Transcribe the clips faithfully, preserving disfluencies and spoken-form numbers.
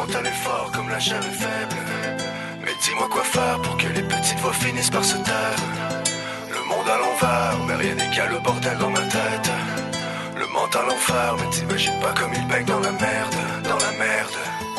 mental est fort comme la chair est faible. Mais dis-moi quoi faire pour que les petites voix finissent par se taire. Le monde à l'envers, mais rien n'égale le bordel dans ma tête. Le mental à l'enfer, mais t'imagines pas comme il baigne dans la merde, dans la merde.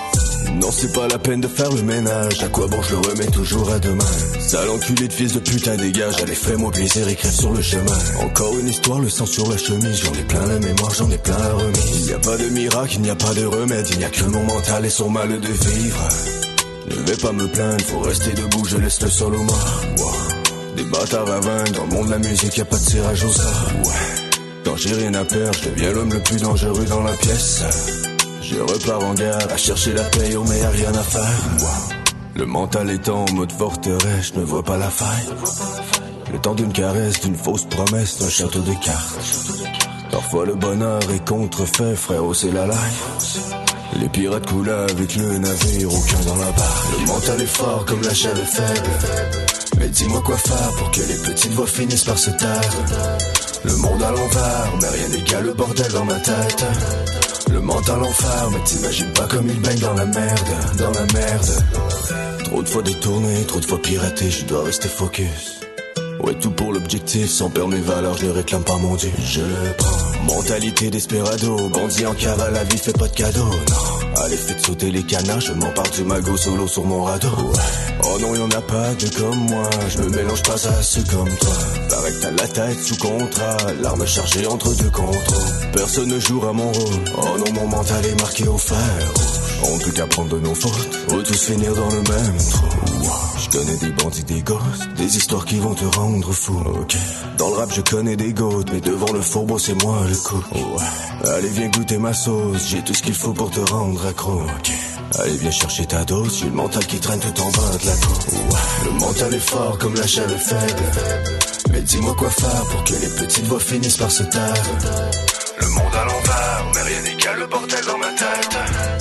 Non, c'est pas la peine de faire le ménage. À quoi bon, je le remets toujours à demain. Sale enculé de fils de putain, dégage. Allez, fais-moi plaisir et crève sur le chemin. Encore une histoire, le sang sur la chemise. J'en ai plein la mémoire, j'en ai plein la remise. Il n'y a pas de miracle, il n'y a pas de remède. Il n'y a que mon mental et son mal de vivre. Ne vais pas me plaindre, faut rester debout, je laisse le sol aux mains. Wow. Des bâtards à vaincre, dans le monde de la musique, y a pas de tirage au sort. Ouais. Quand j'ai rien à perdre, je deviens l'homme le plus dangereux dans la pièce. Je repars en guerre, à chercher la paix, oh mais y'a rien à faire. Wow. Le mental étant en mode forteresse, je ne vois pas la faille. Le temps d'une caresse, d'une fausse promesse, d'un château de cartes. Parfois le bonheur est contrefait, frérot c'est la life. Les pirates coulent avec le navire, aucun dans la barre. Le mental est fort comme la chair est faible. Mais dis-moi quoi faire pour que les petites voix finissent par se taire. Le monde à l'envers, mais rien n'égale le bordel dans ma tête. Le mental l'enfer, mais t'imagines pas comme il baigne dans la merde, dans la merde. Trop de fois détourné, trop de fois piraté, je dois rester focus. Ouais, tout pour l'objectif, sans perdre mes valeurs, je ne réclame pas mon dieu. Je le prends. Mentalité desperado, bandit en cavale, la vie fait pas de cadeau, non. Allez, faites sauter les canards, je m'empare du magot solo sur mon radeau. Ouais. Oh non, y'en a pas de comme moi, je me mélange pas à ceux comme toi. Paraît que t'as la tête sous contrat, l'arme chargée entre deux contrôles. Personne ne jouera mon rôle, oh non, mon mental est marqué au fer. On peut qu'apprendre de nos fautes, faut tous finir dans le même trou. Je connais des bandits, des gosses, des histoires qui vont te rendre fou. Ok. Dans le rap je connais des gouttes, mais devant le fourbeau c'est moi le coup. Ouais. Allez viens goûter ma sauce, j'ai tout ce qu'il faut pour te rendre accro. Ok. Allez viens chercher ta dose, j'ai le mental qui traîne tout en bas de la cour. Ouais. Le mental est fort comme la chair est faible. Mais dis-moi quoi faire pour que les petites voix finissent par se taire. Le monde à l'envers, mais rien n'égale le bordel dans ma tête.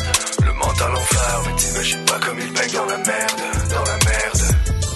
Le mental à l'enfer, mais t'imagines pas comme il baigne dans la merde, dans la merde.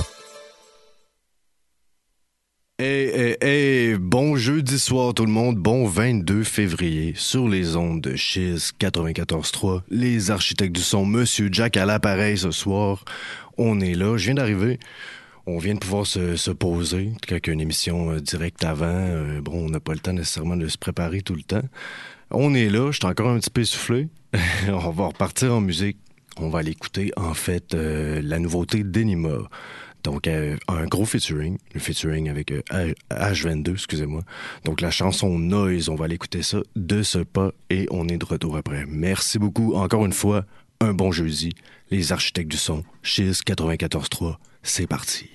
Hey, hey, hey, bon jeudi soir tout le monde, bon vingt-deux février, sur les ondes de Chiz quatre-vingt-quatorze trois, les architectes du son, Monsieur Jack à l'appareil ce soir, on est là, je viens d'arriver, on vient de pouvoir se, se poser, quelqu'un une émission euh, directe avant, euh, bon on n'a pas le temps nécessairement de se préparer tout le temps, on est là, je suis encore un petit peu essoufflé, on va repartir en musique, on va aller écouter en fait euh, la nouveauté d'Enima. Donc, euh, un gros featuring, le featuring avec euh, H vingt-deux, excusez-moi. Donc, la chanson Noise, on va aller écouter ça de ce pas et on est de retour après. Merci beaucoup. Encore une fois, un bon jeudi. Les architectes du son, Chiz quatre-vingt-quatorze trois, c'est parti.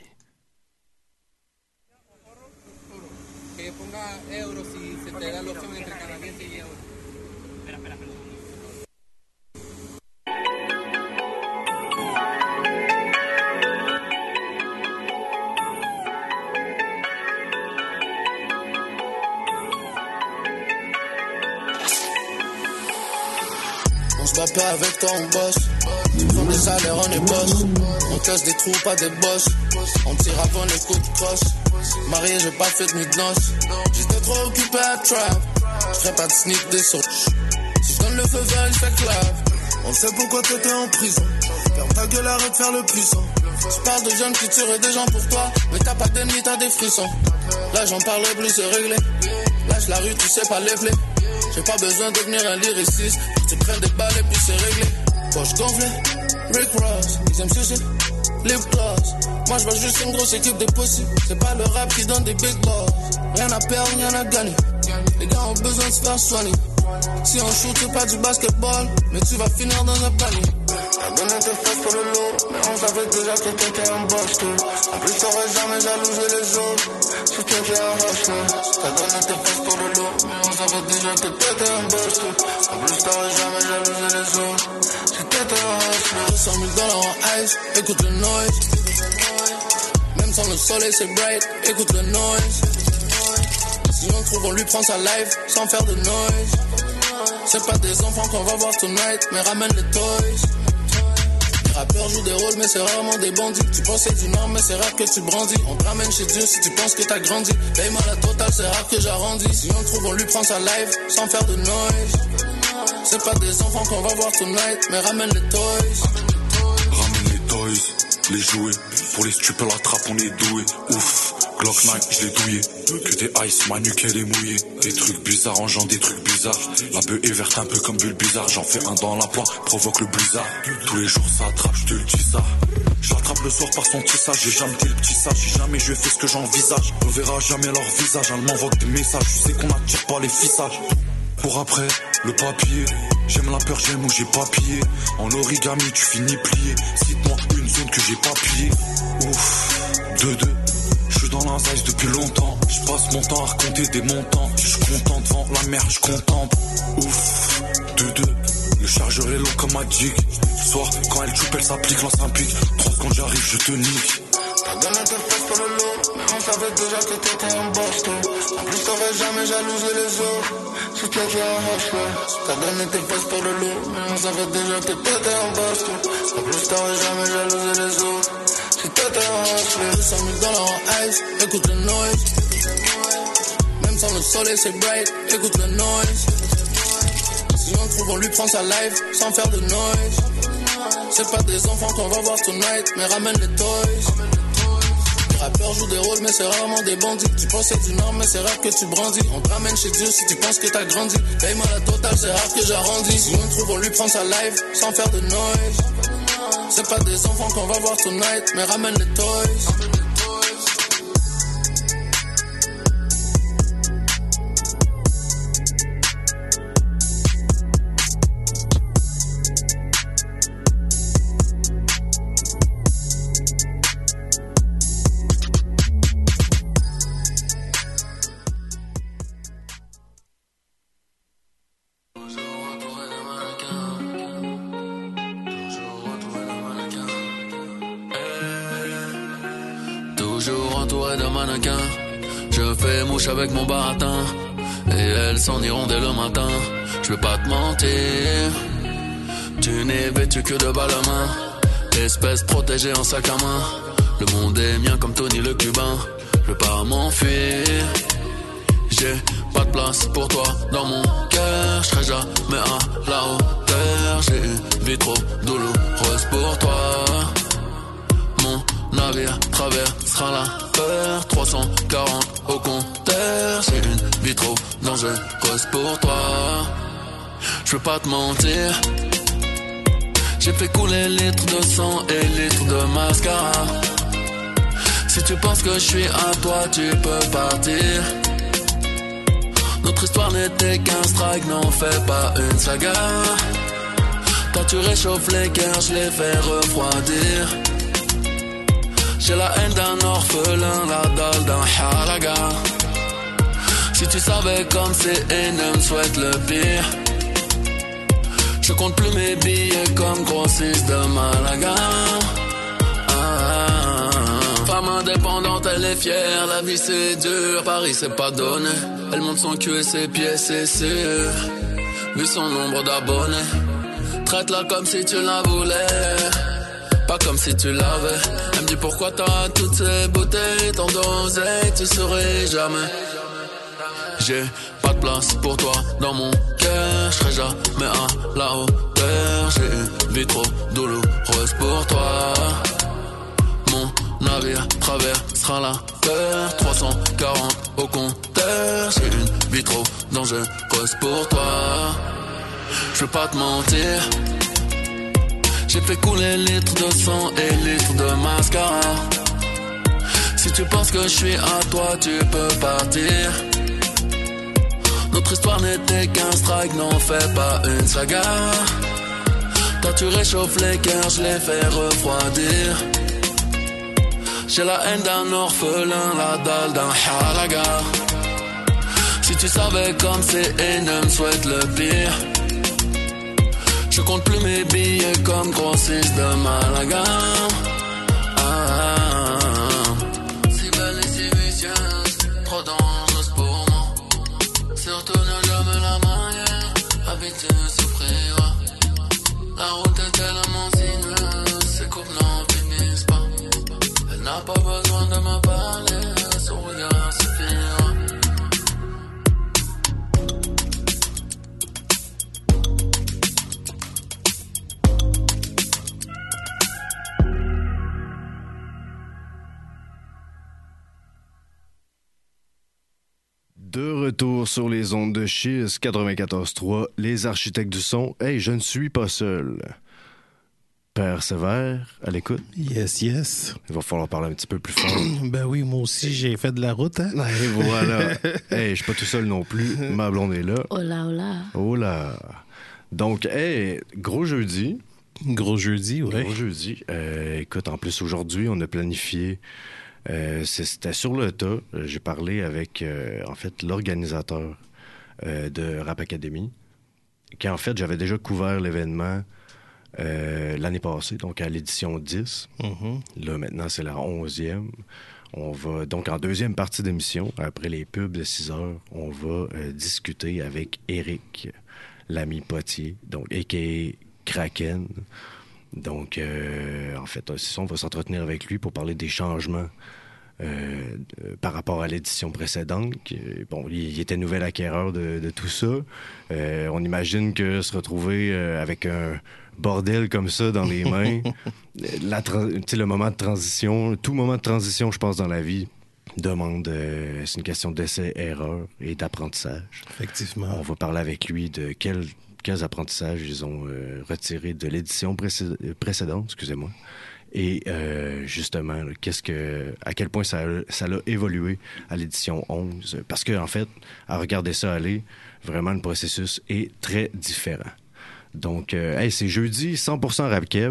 On se bat pas avec toi, on bosse. Prends des salaires, on est boss. On casse des trous, pas des boss. On tire avant les coups de crosse. Marié, j'ai pas fait de nuit de noces. J'étais trop occupé à trap. J'ferais pas de sneak des sauts. Si je donne le feu vert, il fait clave. On sait pourquoi t'étais en prison. Ferme ta gueule, arrête de faire le puissant. Tu parles de jeunes qui tueraient des gens pour toi. Mais t'as pas d'ennemis, t'as des frissons. Là j'en parle plus, c'est réglé. Lâche la rue, tu sais pas les plaies. J'ai pas besoin de devenir un lyriciste. Tu prends des balles et puis c'est réglé. Poche gonflée, Rick Ross, ils aiment sucer, lip gloss. Moi j'vois juste une grosse équipe de pussy. C'est pas le rap qui donne des big boss. Rien à perdre, rien à gagner. Les gars ont besoin de se faire soigner. Si on shoot, c'est pas du basketball, mais tu vas finir dans un panier. T'as donné tes fesses pour le lot, mais on savait déjà que t'étais un boss. En plus t'aurais jamais jalousé les autres si t'étais un hustler. T'as donné tes fesses pour le lot, mais on savait déjà que t'étais un boss. En plus t'aurais jamais jalousé les autres si t'étais un hustler. deux cent mille dollars en ice, écoute le noise. Même sans le soleil c'est bright, écoute le noise. Si on trouve on lui prend sa life sans faire de noise. C'est pas des enfants qu'on va voir tonight, mais ramène les toys. Les rappeurs jouent des rôles, mais c'est rarement des bandits. Tu pensais du nord, mais c'est rare que tu brandis. On te ramène chez Dieu si tu penses que t'as grandi. Paye-moi la totale, c'est rare que j'arrondis. Si on le trouve, on lui prend sa life, sans faire de noise. C'est pas des enfants qu'on va voir tonight, mais ramène les toys. Ramène les toys, les jouets. Pour les stupes la trappe on est doué. Ouf, Glock neuf je l'ai douillé. Que des ice, ma nuque elle est mouillée. Des trucs bizarres engendrent des trucs bizarres. La bœuf est verte un peu comme bulle bizarre. J'en fais un dans la poire, provoque le blizzard. Tous les jours ça attrape, je te le dis ça. Je l'attrape le soir par son tissage. J'ai jamais été le petit sage, j'ai jamais je fais ce que j'envisage. On verra jamais leur visage, elle m'envoie des messages. Je sais qu'on attire pas les fissages. Pour après, le papier. J'aime la peur, j'aime où j'ai pas pillé. En origami, tu finis plié. Cite-moi une zone que j'ai pas pillé. Ouf, deux deux. J'suis dans la zaïs depuis longtemps. J'passe mon temps à raconter des montants. J'suis content devant la merde, j'contemple. Ouf, deux deux. Le chargeur est long comme Magic. Ce soir, quand elle choupe, elle s'applique, lance un pic. Trois secondes, j'arrive, je te nique. T'as donné tes fesses pour le lot, mais on savait déjà que t'étais un bosto. En plus t'aurais jamais jalousé les autres, si t'étais un hustler. T'as donné tes fesses pour le lot, mais on savait déjà que t'étais un bosto. En plus t'aurais jamais jalousé les autres, si t'étais un hustler. cent mille dollars en ice, écoute le noise. Même sans le soleil c'est bright, écoute le noise. Si on trouve on lui prend sa life, sans faire de noise. C'est pas des enfants qu'on va voir tonight, mais ramène les toys. Les rappeurs jouent des rôles mais c'est rarement des bandits. Tu possèdes une arme mais c'est rare que tu brandis. On te ramène chez Dieu si tu penses que t'as grandi. Paye-moi la totale, c'est rare que j'arrondis. Si on trouve on lui prend sa life sans faire de noise. C'est pas des enfants qu'on va voir tonight, mais ramène les toys. Je fais mouche avec mon baratin et elles s'en iront dès le matin. Je veux pas te mentir, tu n'es vêtu que de balles à main. Espèce protégée en sac à main. Le monde est mien comme Tony le Cubain. Je veux pas m'enfuir, j'ai pas de place pour toi dans mon cœur. Je serai jamais à la hauteur. J'ai une vie trop douloureuse pour toi. Mon navire traversera la peur. Trois cent quarante au compteur. J'ai une vie trop dangereuse pour toi. Je veux pas te mentir, j'ai fait couler litres de sang et litres de mascara. Si tu penses que je suis à toi, tu peux partir. Notre histoire n'était qu'un strike, n'en fais pas une saga. Toi tu réchauffes les cœurs, je les fais refroidir. J'ai la haine d'un orphelin, la dalle d'un halaga. Si tu savais comme c'est énorme, souhaite le pire. Je compte plus mes billets comme grossiste de Malaga. Ah, ah, ah. Femme indépendante, elle est fière, la vie c'est dur. Paris c'est pas donné, elle monte son cul et ses pieds c'est sûr. Vu son nombre d'abonnés, traite-la comme si tu la voulais, pas comme si tu l'avais. Elle me dit pourquoi t'as toutes ces bouteilles, tant d'oseille, tu saurais jamais. J'ai pas de place pour toi dans mon cœur. Je serai jamais à la hauteur. J'ai une vie trop douloureuse pour toi. Mon navire traversera la peur. Trois cent quarante au compteur. J'ai une vie trop dangereuse pour toi. Je veux pas te mentir, j'ai fait couler litres de sang et litres de mascara. Si tu penses que je suis à toi, tu peux partir. Notre histoire n'était qu'un strike, n'en fais pas une saga. Toi tu réchauffes les cœurs, je les fais refroidir. J'ai la haine d'un orphelin, la dalle d'un halaga. Si tu savais comme c'est énorme, souhaite le pire. Je compte plus mes billets comme grossiste de Malaga. Ah, ah, ah. Si belle et si vicieuse, trop dangereuse pour moi. Surtout ne jamais la marier, habitué de souffrir. La route est tellement sinueuse, ses coupes n'en finissent pas. Elle n'a pas besoin de me parler, son regard suffira. De retour sur les ondes de Chiz quatre-vingt-quatorze trois, les architectes du son. Hey, je ne suis pas seul. Père Sévère, à l'écoute. Yes, yes. Il va falloir parler un petit peu plus fort. Ben oui, moi aussi, j'ai fait de la route, hein? Et voilà. Hey, je suis pas tout seul non plus. Ma blonde est là. Hola, hola. Hola. Donc, hey, gros jeudi. Gros jeudi, oui. Gros jeudi. Euh, écoute, en plus, aujourd'hui, on a planifié... Euh, c'était sur le tas. J'ai parlé avec, euh, en fait, l'organisateur euh, de Rap Academy, qui, en fait, j'avais déjà couvert l'événement euh, l'année passée, donc à l'édition dix. Mm-hmm. Là, maintenant, c'est la onzième. On va, donc, en deuxième partie d'émission, après les pubs de six heures, on va euh, discuter avec Éric, l'ami Potier, donc, a k a. Kraken. Donc, euh, en fait, on va s'entretenir avec lui pour parler des changements euh, de, par rapport à l'édition précédente. Bon, il, il était nouvel acquéreur de, de tout ça. Euh, on imagine que se retrouver euh, avec un bordel comme ça dans les mains, la tra- le moment de transition, tout moment de transition, je pense, dans la vie, demande, euh, c'est une question d'essai-erreur et d'apprentissage. Effectivement. On va parler avec lui de quel... quels apprentissages ils ont euh, retirés de l'édition précé- précédente, excusez-moi. Et euh, justement, là, qu'est-ce que, à quel point ça, ça a évolué à l'édition onze. Parce que, en fait, à regarder ça aller, vraiment, le processus est très différent. Donc, euh, hey, c'est jeudi, cent pour cent rap-keb.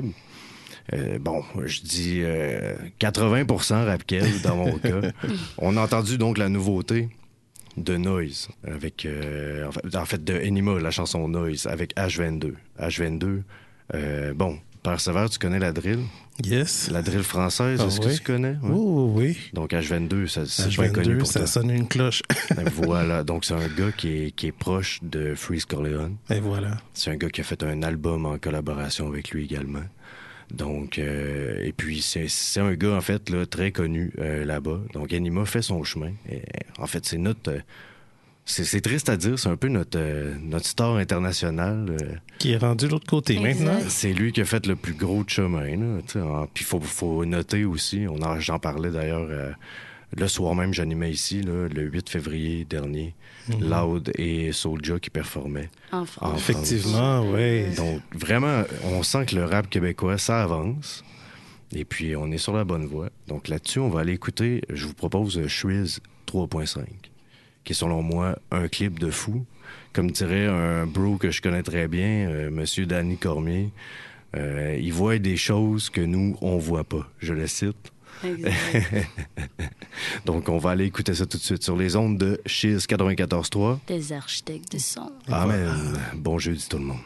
Euh, bon, je dis euh, quatre-vingts pour cent rap-keb dans mon cas. On a entendu donc la nouveauté de Noise, avec euh, en, fait, en fait de Enima, la chanson Noise, avec H vingt-deux. H vingt-deux, euh, bon, Père Sévère, tu connais la drill? Yes. La drill française, ah, est-ce oui. que tu connais? Oui, oui, oui. Donc H vingt-deux, ça, c'est H bien connu pour ça toi. sonne une cloche. Voilà, donc c'est un gars qui est, qui est proche de Freeze Corleone. Et voilà. C'est un gars qui a fait un album en collaboration avec lui également. Donc, euh, et puis, c'est, c'est un gars, en fait, là, très connu euh, là-bas. Donc, Enima fait son chemin. Et, en fait, c'est notre... Euh, c'est, c'est triste à dire, c'est un peu notre, euh, notre star international. Euh, qui est rendu de l'autre côté exact. Maintenant. C'est lui qui a fait le plus gros de chemin. Là, puis, il faut, faut noter aussi, on en, j'en parlais d'ailleurs... Euh, le soir même, j'animais ici, là, le huit février dernier, mm-hmm. Loud et Soulja qui performaient. En France. En Effectivement, oui. Donc, vraiment, on sent que le rap québécois, ça avance. Et puis, on est sur la bonne voie. Donc, là-dessus, on va aller écouter, je vous propose Shreeze trois point cinq, qui est, selon moi, un clip de fou. Comme dirait un bro que je connais très bien, euh, Monsieur Danny Cormier, euh, il voit des choses que nous, on voit pas. Je le cite. Donc, on va aller écouter ça tout de suite sur les ondes de Chiz quatre-vingt-quatorze trois. Des architectes de son. Amen. Bon jeudi tout le monde.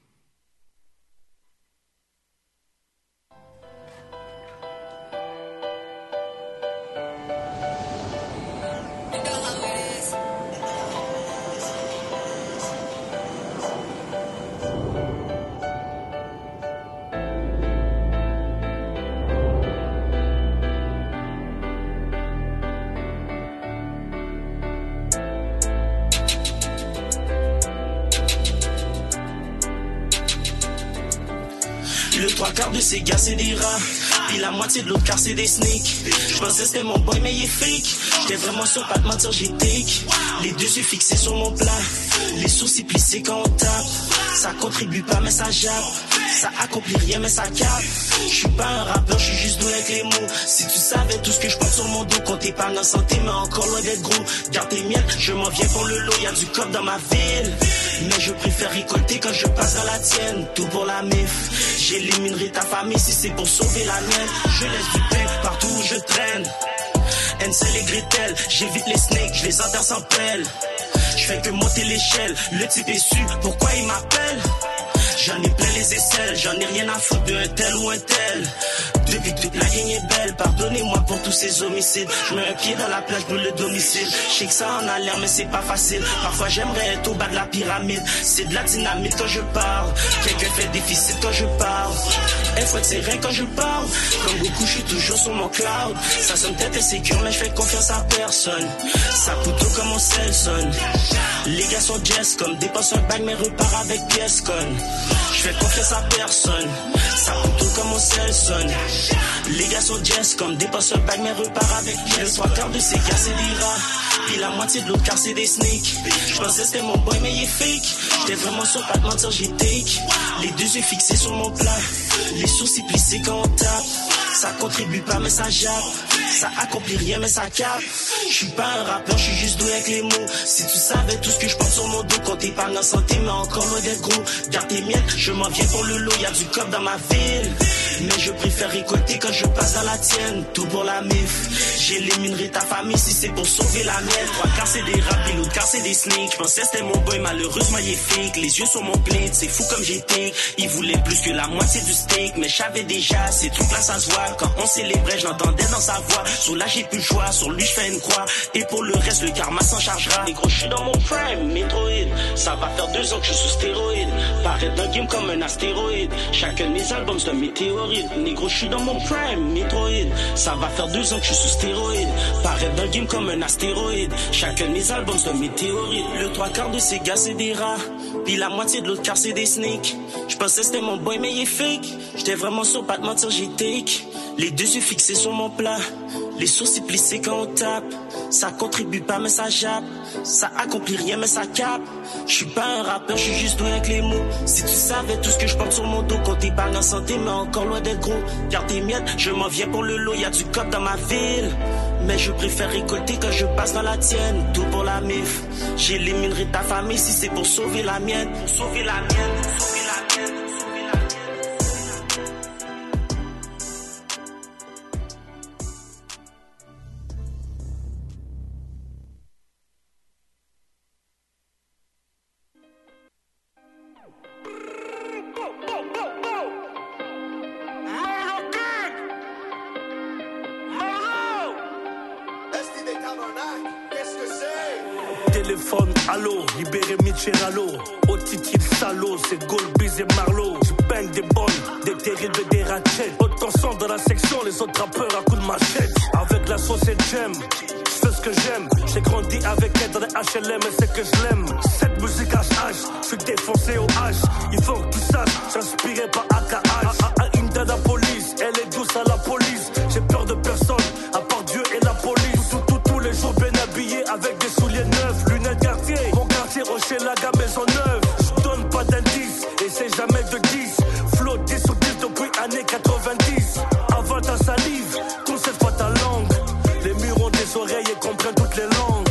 Le trois quarts de ces gars c'est des rats, puis la moitié de l'autre quart c'est des sneaks. Je pensais c'était mon boy mais il est fake. J'étais vraiment sûr, pas de mentir, j'ai take. Les deux yeux fixés sur mon plat, les sourcils plissés quand on tape. Ça contribue pas mais ça jappe, ça accomplit rien mais ça capte. Je suis pas un rappeur, je suis juste doué avec les mots. Si tu savais tout ce que je porte sur mon dos, compte épargne en santé mais encore loin d'être gros. Garde tes miettes, je m'en viens pour le lot, y'a du cop dans ma ville. Mais je préfère récolter quand je passe dans la tienne, tout pour la mif. J'éliminerai ta famille si c'est pour sauver la mienne. Je laisse du pain partout où je traîne. Ansel et Gretel, j'évite les snakes, je les enterre sans pelle. Je fais que monter l'échelle, le type est su, pourquoi il m'appelle? J'en ai plein les aisselles, j'en ai rien à foutre d'un tel ou un tel. Depuis que toute la gang est belle, pardonnez-moi pour tous ces homicides. Je mets un pied dans la plage, brûle le domicile. Je sais que ça en a l'air, mais c'est pas facile. Parfois j'aimerais être au bas de la pyramide. C'est de la dynamite quand je parle. Quelqu'un fait déficit quand je parle. Elle fois que c'est rien quand je parle. Comme beaucoup, je suis toujours sur mon cloud. Ça sonne peut-être insécure, mais je fais confiance à personne. Ça coûte tout comme mon cell sonne. Les gars sont jazz comme dépense un bag, mais repart avec pièce conne. Je fais confiance à personne. Ça coûte tout comme mon cell sonne. Les Les gars sont jazz comme des postes bag, mais repart avec pièce. Le trois quarts de ces gars c'est des rats, puis la moitié de l'autre car c'est des sneaks. J'pensais c'était mon boy mais il est fake. J'étais vraiment sûr, pas de mentir, j'ai take. Les deux yeux fixés sur mon plat, les sourcils plissés quand on tape. Ça contribue pas mais ça jappe, ça accomplit rien mais ça capte. J'suis pas un rappeur, j'suis juste doué avec les mots. Si tu savais tout ce que j'porte sur mon dos, quand t'es pas en santé mais encore loin d'être gros. Garde tes miettes, je m'en viens pour le lot, y'a du cop dans ma ville. Mais je préfère récolter quand je passe dans la tienne, tout pour la mif. J'éliminerai ta famille si c'est pour sauver la mienne. Trois quarts c'est des rap et l'autre quart c'est des sneaks. J'pensais c'était mon boy, malheureusement il est fake. Les yeux sur mon blade, c'est fou comme j'étais. Il voulait plus que la moitié du steak, mais j'avais déjà ces trucs là ça se voit. Quand on célébrait, je l'entendais dans sa voix. Sur là j'ai plus le choix, sur lui je fais une croix. Et pour le reste, le karma s'en chargera. Les gros, je suis dans mon prime, Metroid. Ça va faire deux ans que je suis sous stéroïde. Paraître d'un game comme un astéroïde. Chacun de mes albums c'est un météorite. Négro, je suis dans mon prime, Metroid. Ça va faire deux ans que je suis sous stéroïde. Paraître d'un game comme un astéroïde. Chacun de mes albums c'est un météorite. Le trois quarts de ces gars c'est des rats, puis la moitié de l'autre quart c'est des sneaks. J'pensais c'était mon boy mais il est fake. J'étais vraiment sûr, pas de mentir, j'ai take. Les deux yeux fixés sur mon plat, les sourcils plissés quand on tape. Ça contribue pas mais ça jappe, ça accomplit rien mais ça capte. J'suis pas un rappeur, j'suis juste doué avec les mots. Si tu savais tout ce que j'porte sur mon dos, quand t'es pas en santé mais encore loin d'être gros. Garde tes miettes, je m'en viens pour le lot, y'a du cop dans ma ville. Mais je préfère récolter quand je passe dans la tienne, tout pour la mif. J'éliminerai ta famille si c'est pour sauver la mienne. Pour sauver la mienne, pour sauver la mienne. Téléphone, allô, libéré Michelalo. Au titi de salaud, c'est Goldbiz et Marlowe. Je bang des bonnes, des terribles et des ratchettes. Haute tension dans la section, les autres rappeurs à coups de machette. Avec la sauce et j'aime, je fais ce que j'aime. J'ai grandi avec elle dans les H L M et c'est que je l'aime. Cette musique H H, je suis défoncé au H. Il faut que tu saches, j'inspiré par A K H. A A Inda la police, elle est douce à la police. J'ai peur de personne, à part Dieu et la police. Tout, tout, tout, tous les jours bien habillé avec des souliers neufs. Lunettes quartier, mon quartier Rocher-Laga, maison neuve. Je donne pas d'indice, et c'est jamais de dix. Flow dix sur dix depuis années quatre-vingt-dix. Avant ta salive, concède pas ta langue. Les murs ont des oreilles et comprennent toutes les langues.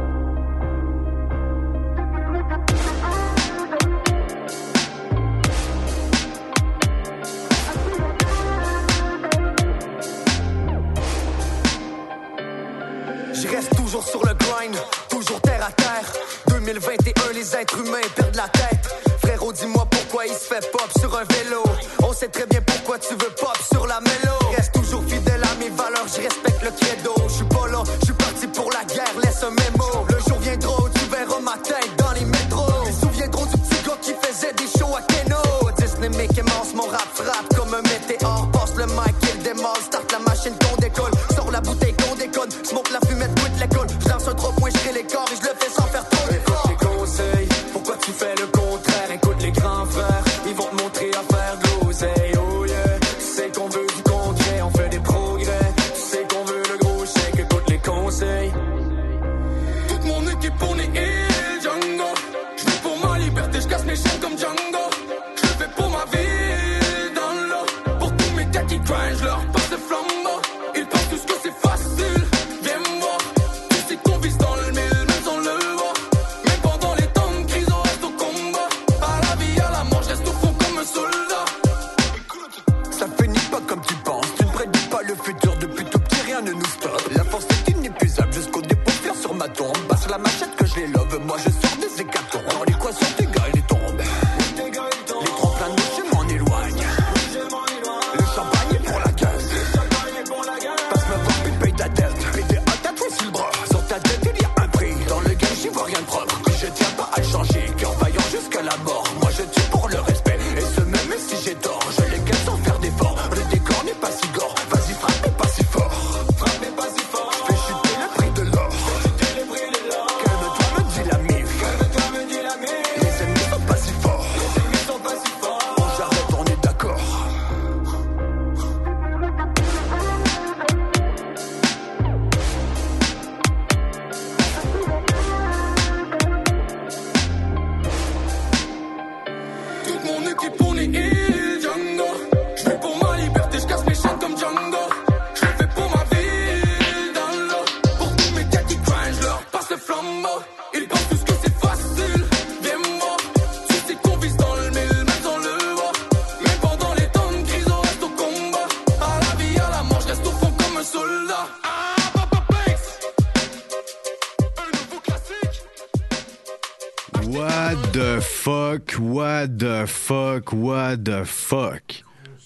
Je reste toujours sur le grind, toujours terre à terre. deux mille vingt et un, les êtres humains perdent la tête. Frérot, dis-moi pourquoi il se fait pop sur un vélo. On sait très bien pourquoi tu veux pop sur la mélo. Reste toujours fidèle à mes valeurs, je respecte le credo. Je suis pas là, je suis parti pour la guerre, laisse un mémo. Le jour viendra où tu verras ma tête dans les métros. Ils souviendront du petit gars qui faisait des shows à Keno. Disney, Mickey Mouse, mon rap frappe comme un météore. Passe le mic, il démarre, start la machine qu'on décolle. Sors la bouteille qu'on déconne, smoke la fumette, quitte l'école. Je lance un trois points, je crée les corps et je le fais sans faire trop d'efforts. Écoute les conseils, pourquoi tu fais le contraire? Écoute les grands frères, ils vont te montrer à faire de l'oseille. Oh yeah, tu sais qu'on veut du concret, on fait des progrès. Tu sais qu'on veut le gros chèque, écoute les conseils. Toute mon équipe on est ill, Django. Je vis pour ma liberté, je casse mes chaînes comme Django. Je le fais pour ma vie dans l'eau. Pour tous mes gars qui grind, je leur passe le flambeau. Ils pensent tous que c'est facile, viens me voir. Tu sais qu'on vise dans le mille, même sans le voir. Même pendant les temps de crise, on reste au combat. À la vie, à la mort, je reste au fond comme un soldat. Ça finit pas comme tu penses, tu ne prédis pas le futur. Depuis tout petit, rien ne nous stoppe. La force est inépuisable jusqu'au dépôt faire sur ma tombe. Bas sur la machette que je les love, moi je sors des hécatombes. Alors l'équation tes gars, il tombent. Les tremplins de je m'en éloigne. Le champagne est pour la gueule. Passe-moi voir, puis paye ta dette. Puis t'es à tatouer sur le bras. Sur ta tête, il y a un prix. Dans le game, j'y vois rien de propre. Que je tiens pas à le changer. Cœur vaillant jusqu'à la mort. Moi je tue pour le respect. Et ce même si j'ai tort, je les gagne sans faire d'effort. Le décor n'est pas fuck? What the fuck? What the fuck?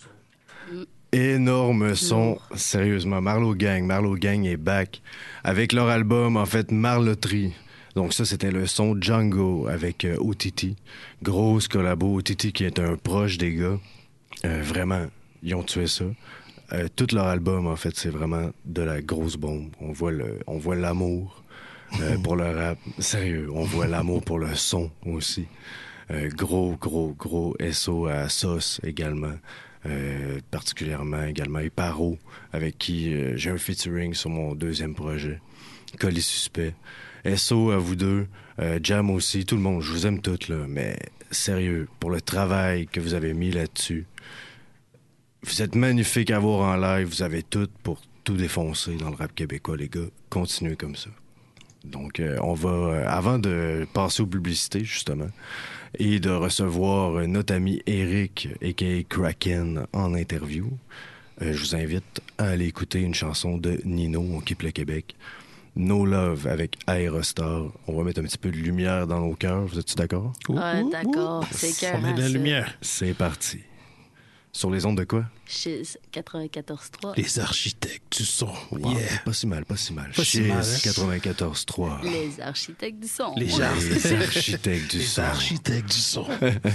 Énorme son, sérieusement. Marlowe Gang, Marlowe Gang est back avec leur album, en fait, Marlotterie. Donc ça, c'était le son Django avec euh, O T T. Grosse collabo, O T T qui est un proche des gars. Euh, vraiment, ils ont tué ça. Euh, tout leur album, en fait, c'est vraiment de la grosse bombe. On voit le, on voit l'amour euh, pour le rap. Sérieux, on voit l'amour pour le son aussi. Euh, gros, gros, gros S O à Sauce également. Euh, particulièrement également et Paro, avec qui euh, j'ai un featuring sur mon deuxième projet. Colis Suspect. S O à vous deux. Euh, Jam aussi. Tout le monde, je vous aime toutes, là. Mais sérieux, pour le travail que vous avez mis là-dessus, vous êtes magnifiques à voir en live. Vous avez tout pour tout défoncer dans le rap québécois, les gars. Continuez comme ça. Donc, euh, on va, euh, avant de passer aux publicités, justement, et de recevoir notre ami Eric, a k a. Kraken, en interview, euh, je vous invite à aller écouter une chanson de Nino, On quitte le Québec, No Love avec Aerostar. On va mettre un petit peu de lumière dans nos cœurs. Vous êtes-tu d'accord? Ouais, d'accord. C'est écœurant, On met de la ça. lumière. C'est parti. Sur les ondes de quoi? Chiz quatre-vingt-quatorze trois. Les architectes du son. Wow, Yeah. Pas si mal, pas si mal. Pas si mal, hein? quatre-vingt-quatorze trois. Les architectes du son. Les, Les architectes. architectes du Les son. architectes du son.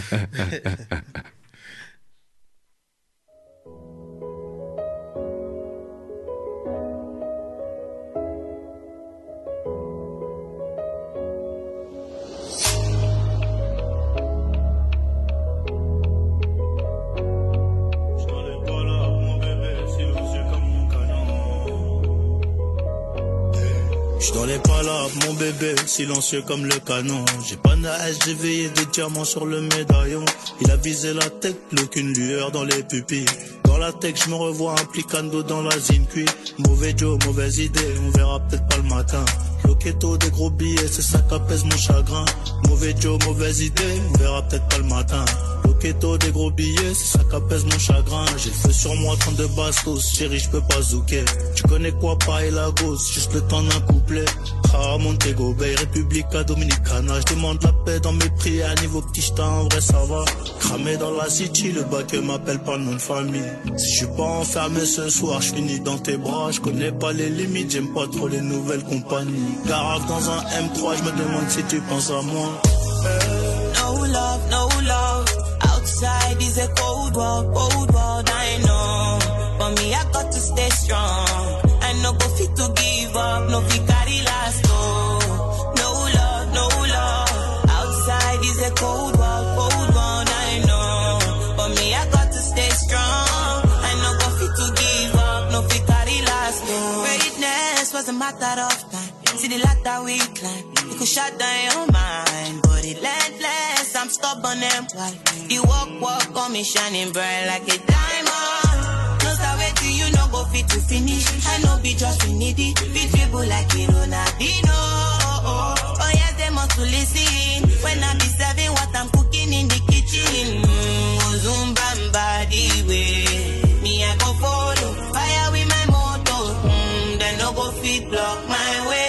J'suis dans les palabres, mon bébé, silencieux comme le canon. J'ai pas d'âge, j'ai veillé des diamants sur le médaillon. Il a visé la tête, plus aucune lueur dans les pupilles. Dans la tech, j'me revois implicando dans la zincuit. Mauvais Joe, mauvaise idée, on verra peut-être pas le matin. Loquetto, des gros billets, c'est ça qu'apaise mon chagrin. Mauvais Joe, mauvaise idée, on verra peut-être pas le matin. Loquetto, des gros billets, c'est ça qu'apaise mon chagrin. J'ai le feu sur moi, trente-deux bastos, chérie, j'peux pas zouker. Tu connais quoi, pareil la gosse, juste le temps d'un couplet. Ah, Montego Bay, Republica Dominicana. J'demande la paix dans mes prières, niveau petit j't'en en vrai ça va. Cramé dans la city, le bac m'appelle pas nom de famille. Si j'suis pas enfermé ce soir, j'finis dans tes bras. J'connais pas les limites, j'aime pas trop les nouvelles compagnies. Garage dans un M trois, j'me demande si tu penses à moi. No love, no love. Outside is a cold world, cold world, I know. But me, I got to stay strong. I no go fit to give up, no fit carry last, oh. No love, no love. Outside is a cold world, cold world, I know. But me, I got to stay strong. I no go fit to give up, no fit carry last, oh. Greatness was a matter of time. See the ladder we climb, you could shut down your mind, but it relentless. I'm stubborn and wild. You walk, walk on me shining bright like a diamond. No start waiting, you no go fit to finish. I know be just we need it. Be dribble like a Ronaldinho. Oh, oh yes, they must to listen. When I be serving what I'm cooking in the kitchen. Mm, Zumbamba the way. Me I go follow. Fire with my motor. Mm, they no go fit block my way.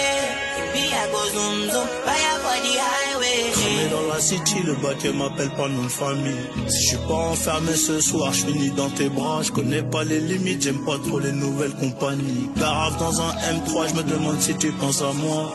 Zoom, zoom, fire for the highway. Cramé dans la city, le bac m'appelle pas nom de famille. Si j'suis pas enfermé ce soir, j'finis dans tes bras. J'connais pas les limites, j'aime pas trop les nouvelles compagnies. Garage dans un M trois, j'me demande si tu penses à moi.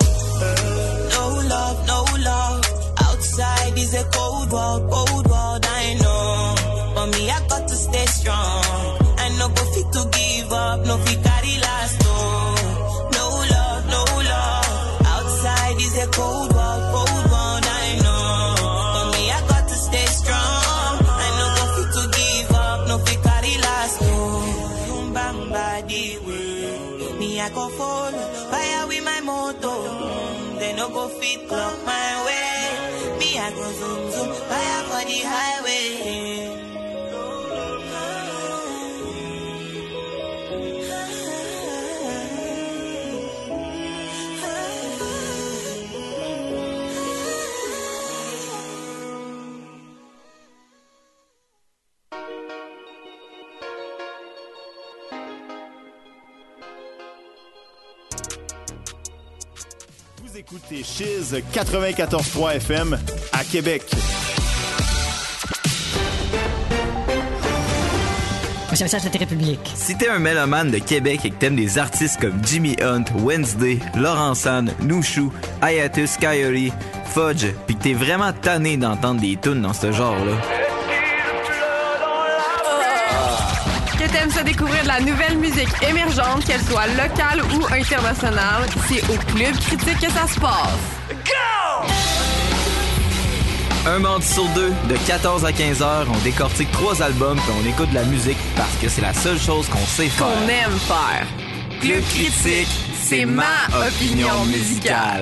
No love, no love. Outside is a cold world, cold world, I know. But me, I got to stay strong. I no go fit to give up, no fit carry last, oh. No love, no love. Is a cold world, cold world, I know. But me, I got to stay strong. I know go fit to give up, no fit carry last, no. Bamba the way. Me, I go follow. Fire with my motor. They no go fit clock my way. Me, I go zoom, zoom. Fire for the highway. Écoutez Chiz quatre-vingt-quatorze point trois F M à Québec. Voici un message de Télépublic. Si t'es un mélomane de Québec et que t'aimes des artistes comme Jimmy Hunt, Wednesday, Laurent San, Nouchou, Hiatus Coyote, Fudge, pis que t'es vraiment tanné d'entendre des tunes dans ce genre-là, que t'aimes se découvrir de la nouvelle musique émergente, qu'elle soit locale ou internationale, c'est au Club Critique que ça se passe. Go! un mardi sur deux, de quatorze à quinze heures, on décortique trois albums puis on écoute de la musique parce que c'est la seule chose qu'on sait faire. Qu'on aime faire. Club Critique, c'est ma opinion musicale.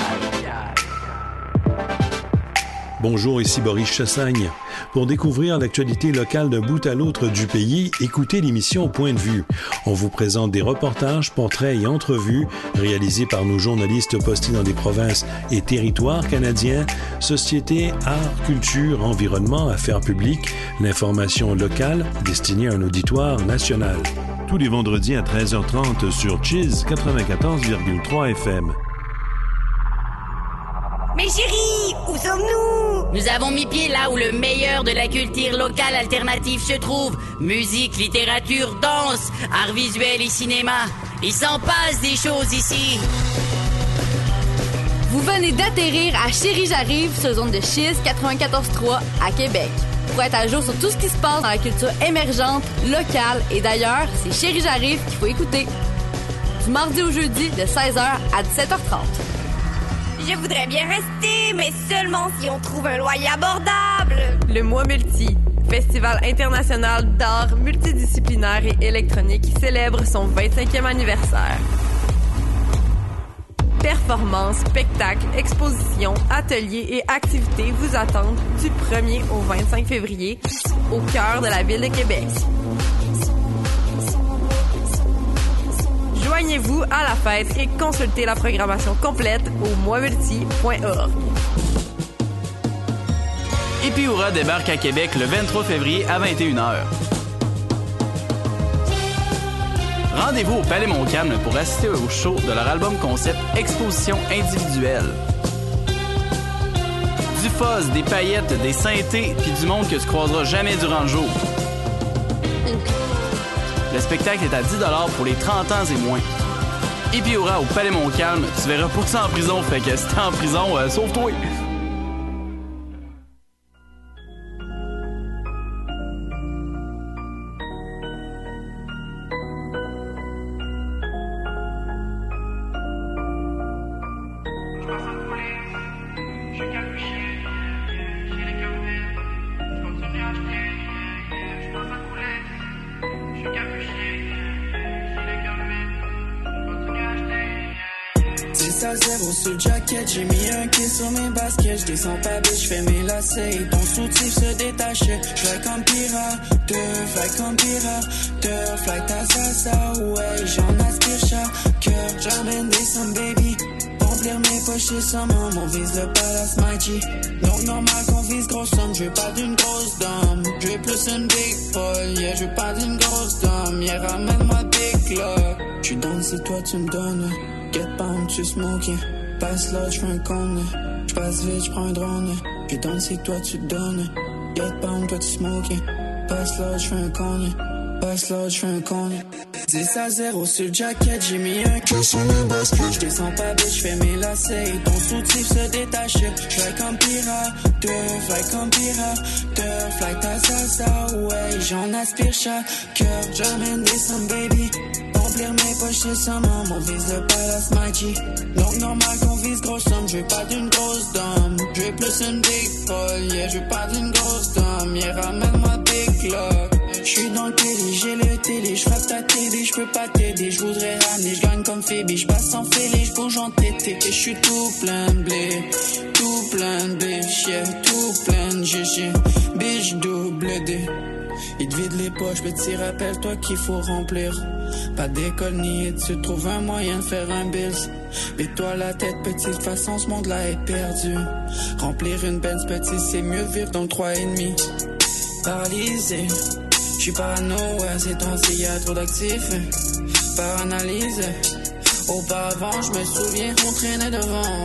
Bonjour, ici Boris Chassagne. Pour découvrir l'actualité locale d'un bout à l'autre du pays, écoutez l'émission Point de vue. On vous présente des reportages, portraits et entrevues réalisés par nos journalistes postés dans des provinces et territoires canadiens, société, art, culture, environnement, affaires publiques, l'information locale destinée à un auditoire national. Tous les vendredis à treize heures trente sur Chiz quatre-vingt-quatorze virgule trois F M. Mais chérie, où sommes-nous? Nous avons mis pied là où le meilleur de la culture locale alternative se trouve. Musique, littérature, danse, art visuel et cinéma. Il s'en passe des choses ici. Vous venez d'atterrir à Chérie J'arrive sur zone de Chiz quatre-vingt-quatorze trois à Québec. Pour être à jour sur tout ce qui se passe dans la culture émergente, locale et d'ailleurs, c'est Chérie J'arrive qu'il faut écouter. Du mardi au jeudi de seize heures à dix-sept heures trente. Je voudrais bien rester, mais seulement si on trouve un loyer abordable. Le Mois Multi, festival international d'art multidisciplinaire et électronique, célèbre son vingt-cinquième anniversaire. Performances, spectacles, expositions, ateliers et activités vous attendent du premier au vingt-cinq février au cœur de la ville de Québec. Joignez-vous à la fête et consultez la programmation complète au mois multi point org. Epiura débarque à Québec le vingt-trois février à vingt et une heures. Rendez-vous au Palais Montcalm pour assister au show de leur album concept Exposition individuelle. Du fuzz, des paillettes, des synthés puis du monde que tu croiseras jamais durant le jour. Le spectacle est à dix dollars pour les trente ans et moins. Epiura au Palais Montcalm, tu verras pas ça en prison, fait que si t'es en prison, euh, sauve-toi! Sur le jacket, j'ai mis un kiss sur mes baskets. Je descends pas bitch, je fais mes lacets. Ton soutif se détachait. Fly comme pirateur, fly comme pirateur. Fly ta salsa, ouais, j'en aspire chaque cœur. J'amène des some baby. Remplir mes poches, c'est seulement mon vise le palace, my G. Donc normal qu'on vise grosse somme. Je veux pas d'une grosse dame. Je veux plus une big boy, yeah. Je veux pas d'une grosse dame. Yeah, ramène-moi big luck. J'suis dans si toi tu me donnes. Get pound, tu smoking. Passe là, j'fais un con. J'passe vite, j'prends un drone. Je donne si toi tu te donnes. Get pound, toi tu smoking. Passe là, j'fais un con. Passe là, j'fais un con. dix à zéro sur le jacket, j'ai mis un kiss sur mes baskets. J'descends pas bitch, j'fais mes lacets. Ton soutif se détache. Fly comme pirateur, fly comme pirateur. Fly ta salsa, ouais, j'en aspire chaque cœur. J'amène des some baby. Remplir mes poches, c'est seulement mon vise de palace, my G. Donc normal qu'on vise grosse somme. Je veux pas d'une grosse dame. Je veux plus une big boy, yeah. Je veux pas d'une grosse dame, yeah. Ramène-moi big luck. J'suis dans le télé, j'ai le télé. J'frappe ta télé, j'peux pas t'aider. J'voudrais ramener, j'gagne comme Phoebe. J'passe sans fêler, j'bouge en tété. Et j'suis tout plein de blé, tout plein de bitch, yeah. Tout plein de G bitch double D. Il te vide les poches, petit rappelle-toi qu'il faut remplir. Pas d'école ni études, trouve un moyen de faire un bills. Vide-toi la tête, petite façon, ce monde-là est perdu. Remplir une Benz, petit, c'est mieux vivre dans le trois et demi. Paralysé, j'suis parano, ouais, ces temps-ci y'a trop d'actifs. Par analyse, auparavant, j'me souviens qu'on traînait devant,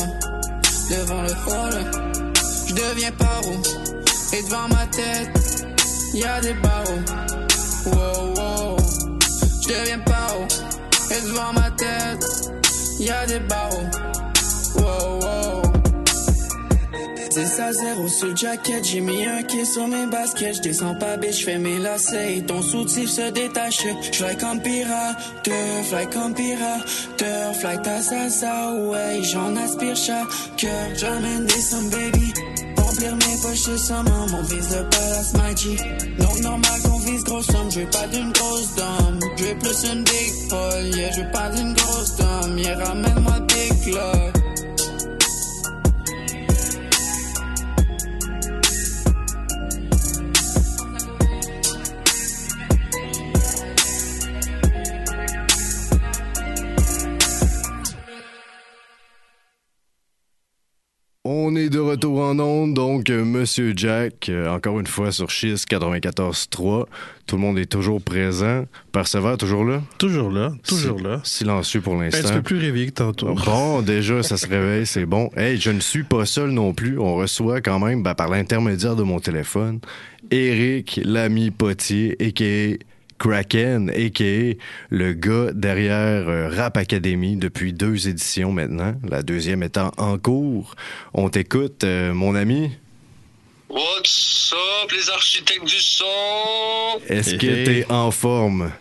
devant le hall. J'deviens paro, et devant ma tête, y'a des barreaux. Wow, wow. deviens paro. Et devant ma tête, y'a des barreaux. Wow, wow. dix à zéro sur le jacket, j'ai mis un quai sur mes baskets. J'descends pas, bitch, j'fais mes lacets. Et ton soutif se détache. J'fly comme pirate, fly comme pirate. Fly ta salsa, ouais, j'en aspire chaque heure. J'amène des sommes, baby. Remplir mes poches, c'est summer. Mon vise le palace, my G. Donc normal qu'on vise grosse somme. J'veux pas d'une grosse dame. J'veux plus une big folle, yeah. J'veux pas d'une grosse dame. Yeah, ramène-moi des clubs. On est de retour en ondes, donc euh, Monsieur Jack, euh, encore une fois sur Chiz quatre-vingt-quatorze trois. Tout le monde est toujours présent. Persévère, toujours là? Toujours là, toujours Si- là. Silencieux pour l'instant. Un petit peu plus réveillé que tantôt. Bon, déjà, ça se réveille, c'est bon. Hey, je ne suis pas seul non plus. On reçoit quand même, ben, par l'intermédiaire de mon téléphone, Éric, l'ami Potier, a k a. Kraken, a k a le gars derrière euh, Rap Academy depuis deux éditions maintenant, la deuxième étant en cours. On t'écoute, euh, mon ami. What's up, les architectes du son? Est-ce que t'es en forme?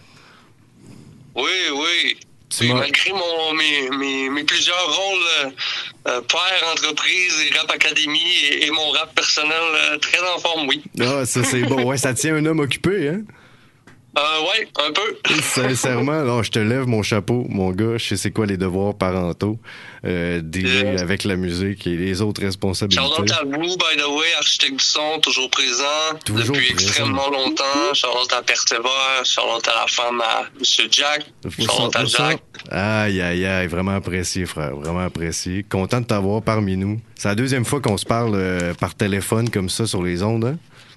Oui, oui. Tu Oui, m'as- malgré mon, mes, mes, mes plusieurs rôles, euh, euh, père, entreprise et Rap Academy et, et mon rap personnel, euh, très en forme, oui. Ah, ça c'est bon. Ouais, ça tient un homme occupé, hein? Euh, ouais, un peu. Sincèrement, non, je te lève mon chapeau, mon gars. Je sais c'est quoi les devoirs parentaux, euh, dealer Yeah. avec la musique et les autres responsabilités. Shout-out à vous, by the way, architecte du son, toujours présent Toujours depuis présent. extrêmement longtemps. Shout-out à Persévère, shout-out à la femme à M. Jack, shout-out à Jack. Aïe, aïe, aïe, vraiment apprécié, frère, vraiment apprécié. Content de t'avoir parmi nous. C'est la deuxième fois qu'on se parle euh, par téléphone comme ça sur les ondes, hein?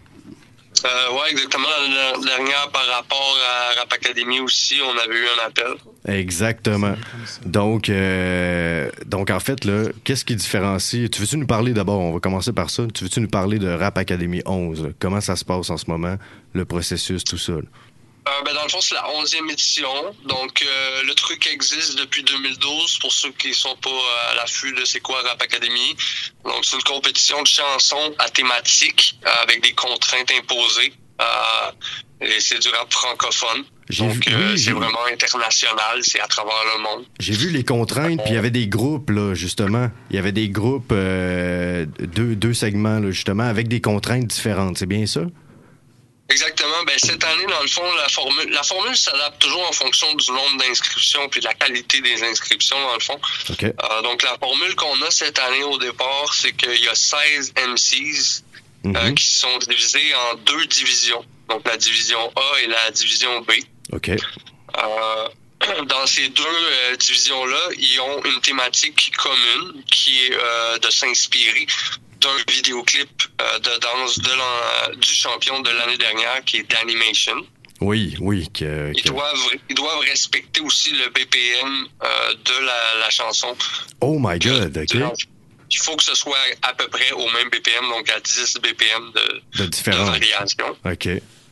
Euh, ouais, exactement. La dernière, par rapport à Rap Academy aussi, on avait eu un appel. Exactement. Donc, euh, donc en fait, là, qu'est-ce qui différencie? Tu veux-tu nous parler d'abord, on va commencer par ça. Tu veux-tu nous parler de Rap Academy onze? Là? Comment ça se passe en ce moment, le processus, tout ça? Là? Euh, ben, dans le fond, c'est la onzième édition. Donc, euh, le truc existe depuis deux mille douze pour ceux qui sont pas à l'affût de c'est quoi Rap Academy. Donc, c'est une compétition de chansons à thématique euh, avec des contraintes imposées. Euh, et c'est du rap francophone. J'ai Donc, vu- euh, oui, c'est j'ai- vraiment international. C'est à travers le monde. J'ai vu les contraintes, puis il y avait des groupes, là, justement. Il y avait des groupes, euh, deux, deux segments, là, justement, avec des contraintes différentes. C'est bien ça? Exactement. Ben, cette année, dans le fond, la formule, la formule s'adapte toujours en fonction du nombre d'inscriptions puis de la qualité des inscriptions, dans le fond. OK. Euh, donc, la formule qu'on a cette année au départ, c'est qu'il y a seize M Cs euh, Mhm. qui sont divisés en deux divisions. Donc, la division A et la division B. OK. Euh, dans ces deux euh, divisions-là, ils ont une thématique commune qui est euh, de s'inspirer d'un vidéoclip euh, de danse de l'an- du champion de l'année dernière, qui est d'Animation. Oui, oui. Que, Ils que- doivent, ils doivent respecter aussi le B P M euh, de la, la chanson. Oh my God, OK. Il faut que ce soit à peu près au même B P M, donc à dix B P M de, De différence. variation. OK.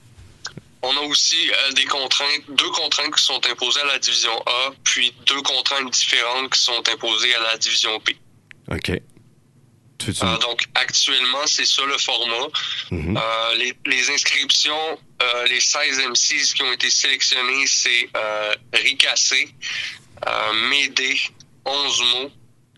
On a aussi euh, des contraintes, deux contraintes qui sont imposées à la division A, puis deux contraintes différentes qui sont imposées à la division B. OK. Tu veux-tu- Euh, donc actuellement, c'est ça le format. Mhm. Euh, les, les inscriptions, euh, les seize M Cs qui ont été sélectionnés, c'est euh, Ricassé, euh, Médé, onze mots,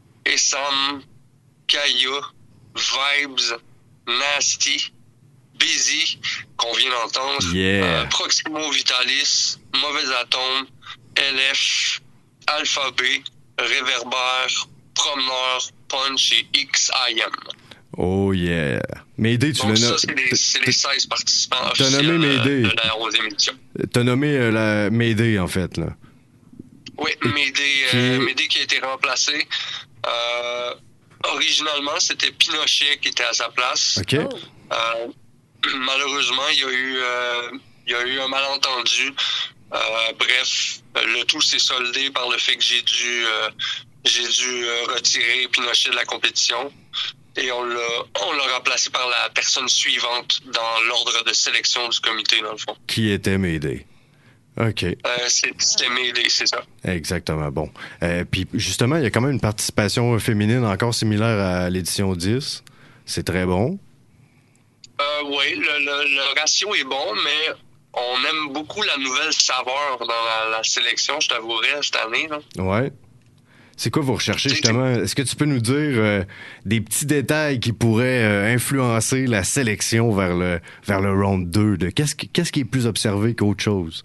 Essam, Kaya, Vibes, Nasty, Busy, qu'on vient d'entendre, Yeah. euh, Proximo Vitalis, Mauvais Atome, L F, Alpha B, Réverbère, Promeneur, Punch et X I M. Oh yeah. Médé, tu Donc l'as ça, no- c'est les, c'est les seize participants T'as officiels nommé euh, Médé. de la onzième édition. T'as nommé euh, la Médé, en fait, là. Oui, Médé, euh, Médé qui a été remplacé. Euh, originalement, c'était Pinochet qui était à sa place. OK. Euh, malheureusement, il y a eu, euh, il y a eu un malentendu. Euh, bref, le tout s'est soldé par le fait que j'ai dû, euh, j'ai dû euh, retirer Pinochet de la compétition. Et on l'a, on l'a remplacé par la personne suivante dans l'ordre de sélection du comité, dans le fond. Qui était Médé? OK. Euh, c'est, c'était Mayday, c'est ça. Exactement, bon. Euh, puis justement, il y a quand même une participation féminine encore similaire à l'édition dix. C'est très bon. Euh, oui, le, le, le ratio est bon, mais on aime beaucoup la nouvelle saveur dans la, la sélection, je t'avouerais, cette année. Là. Ouais. C'est quoi vous recherchez, justement? Est-ce que tu peux nous dire euh, des petits détails qui pourraient euh, influencer la sélection vers le, vers le round deux? De qu'est-ce, qui, qu'est-ce qui est plus observé qu'autre chose?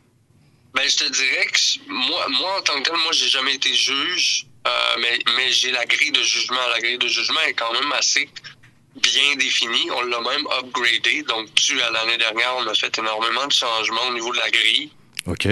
Ben, je te dirais que moi, moi en tant que tel, moi, j'ai jamais été juge, euh, mais, mais j'ai la grille de jugement. La grille de jugement est quand même assez bien définie. On l'a même upgradé. Donc, dû à l'année dernière, on a fait énormément de changements au niveau de la grille. OK.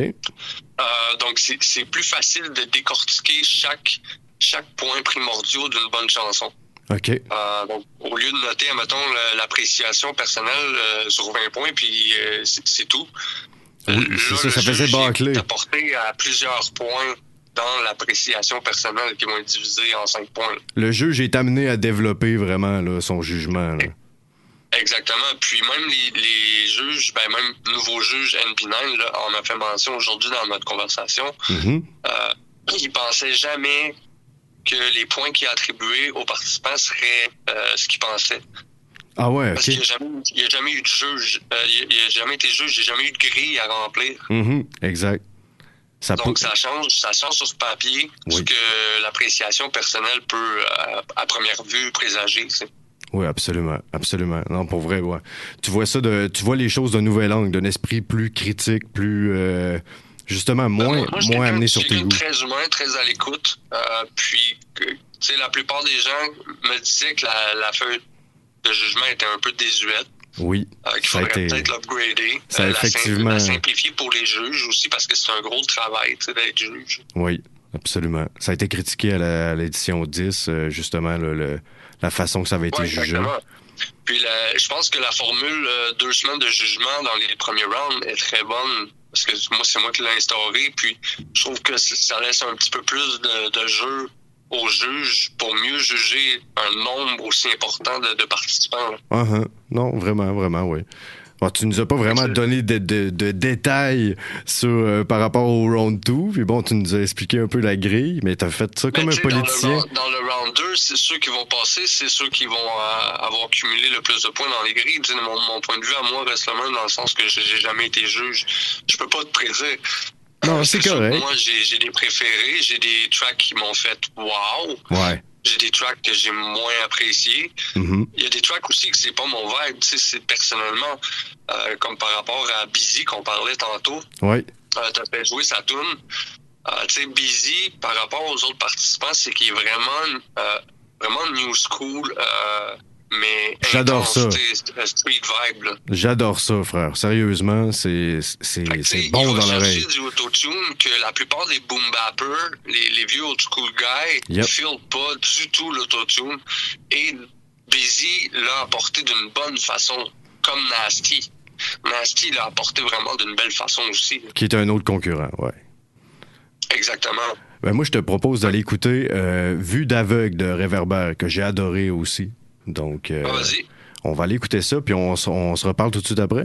Euh, donc, c'est, c'est plus facile de décortiquer chaque, chaque point primordial d'une bonne chanson. OK. Euh, donc, au lieu de noter, admettons, l'appréciation personnelle euh, sur vingt points, puis euh, c'est, c'est tout. Oui, Là, c'est ça, ça le faisait juge bâcler. est apporté à plusieurs points dans l'appréciation personnelle qui vont être divisés en cinq points. Là. Le juge est amené à développer vraiment là, son jugement. Là. Exactement. Puis même les, les juges, ben même nouveaux juges N B neuf, là, on a fait mention aujourd'hui dans notre conversation, Mm-hmm. euh, ils pensaient jamais que les points qu'ils attribuaient aux participants seraient euh, ce qu'ils pensaient. Ah ouais, OK. Parce qu'il n'y a, a jamais eu de juge, euh, il n'y a, a jamais été juge, il n'y a jamais eu de grille à remplir. Mm-hmm. Exact. Ça Donc, peut... ça change, ça change sur ce papier Oui. ce que l'appréciation personnelle peut, à, à première vue, présager. C'est... Oui, absolument, absolument. Non, pour vrai, ouais. Tu vois ça, de, tu vois les choses d'un nouvel angle, d'un esprit plus critique, plus euh, justement moins, Ben, moi, je moins amené sur tes goûts. goûts. Très humain, très à l'écoute. Euh, puis, que, tu sais, la plupart des gens me disaient que la, la feuille de jugement était un peu désuète. Oui, Euh, qu'il ça a faudrait été... peut-être l'upgrader. Ça a euh, effectivement- La, sim- la simplifier pour les juges aussi, parce que c'est un gros travail, tu sais, d'être juge. Oui, absolument. Ça a été critiqué à, la, à l'édition dix, euh, justement, le, le, la façon que ça avait été Ouais, jugé. exactement. Puis la, je pense que la formule euh, deux semaines de jugement dans les premiers rounds est très bonne. Parce que moi, c'est moi qui l'ai instauré. Puis je trouve que ça laisse un petit peu plus de, de jeu aux juges pour mieux juger un nombre aussi important de, de participants. Là. Uh-huh. Non, vraiment, vraiment, oui. Bon, tu nous as pas vraiment donné de, de, de détails sur, euh, par rapport au round deux, puis bon, tu nous as expliqué un peu la grille, mais t'as fait ça comme Mais un tu sais, dans le politicien. round- Dans le round deux, c'est ceux qui vont passer, c'est ceux qui vont euh, avoir cumulé le plus de points dans les grilles. Tu sais, mon, mon point de vue à moi reste le même dans le sens que j'ai j'ai jamais été juge. Je peux pas te prédire. Non, c'est sûr que correct. Moi, j'ai, j'ai des préférés, j'ai des tracks qui m'ont fait wow. Ouais. J'ai des tracks que j'ai moins appréciés. Mhm. Il y a des tracks aussi que c'est pas mon vibe, tu sais, c'est personnellement, euh, comme par rapport à Busy qu'on parlait tantôt. Oui. Euh, t'as fait jouer sa tune. Euh, tu sais, Busy, par rapport aux autres participants, c'est qu'il est vraiment, euh, vraiment new school, euh, mais J'adore ça. intense, tu sais, street vibe, là. J'adore ça, frère. Sérieusement, c'est, c'est, c'est Il bon va dans chercher l'oreille. du autotune que la plupart des boom bappers, les, les vieux old school guys, ne Yep. filent pas du tout l'autotune. Et Busy l'a apporté d'une bonne façon, comme Nasty. Nasty l'a apporté vraiment d'une belle façon aussi. Qui est un autre concurrent, ouais. Exactement. Ben moi, je te propose d'aller écouter euh, Vue d'aveugle de Réverbère, que j'ai adoré aussi. Donc, euh, Ah, vas-y. on va aller écouter ça, puis on, s- on se reparle tout de suite après.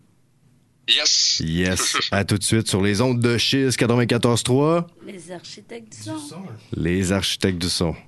Yes. Yes. À tout de suite sur les ondes de Chiz quatre-vingt-quatorze trois, Les architectes du son. les architectes du son.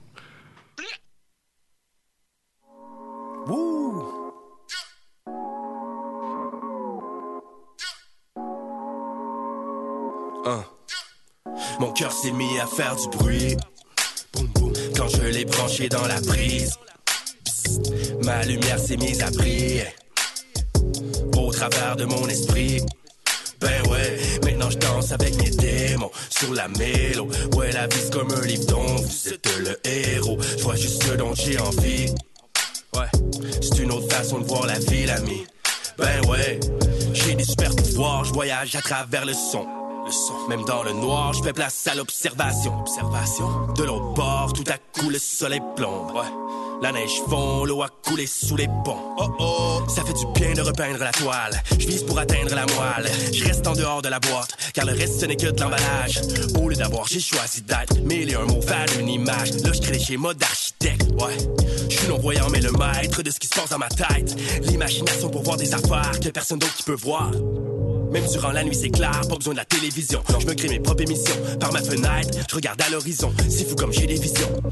Hein. Mon cœur s'est mis à faire du bruit. Boum, boum. Quand je l'ai branché dans la prise, Psst. Ma lumière s'est mise à briller au travers de mon esprit. Ben ouais, maintenant je danse avec mes démons sur la mélo. Ouais, la vie c'est comme un livre dont vous êtes le héros. Je vois juste ce dont j'ai envie. Ouais, c'est une autre façon de voir la vie, l'ami. Ben ouais, j'ai des super pouvoirs, je voyage à travers le son. Le son. Même dans le noir, je fais place à l'observation. Observation. De l'autre bord, tout à coup le soleil plombe. Ouais. La neige fond, l'eau a coulé sous les ponts. Oh oh, ça fait du bien de repeindre la toile. Je vise pour atteindre la moelle. Je reste en dehors de la boîte, car le reste ce n'est que de l'emballage. Au lieu d'avoir, j'ai choisi d'être mêlé un mot vers une image. Là, je crée des schémas d'architecte. Ouais, je suis non-voyant, mais le maître de ce qui se passe dans ma tête. L'imagination pour voir des affaires que personne d'autre qui peut voir. Même durant la nuit c'est clair, pas besoin de la télévision. Je me crée mes propres émissions, par ma fenêtre, je regarde à l'horizon. C'est fou comme j'ai des visions.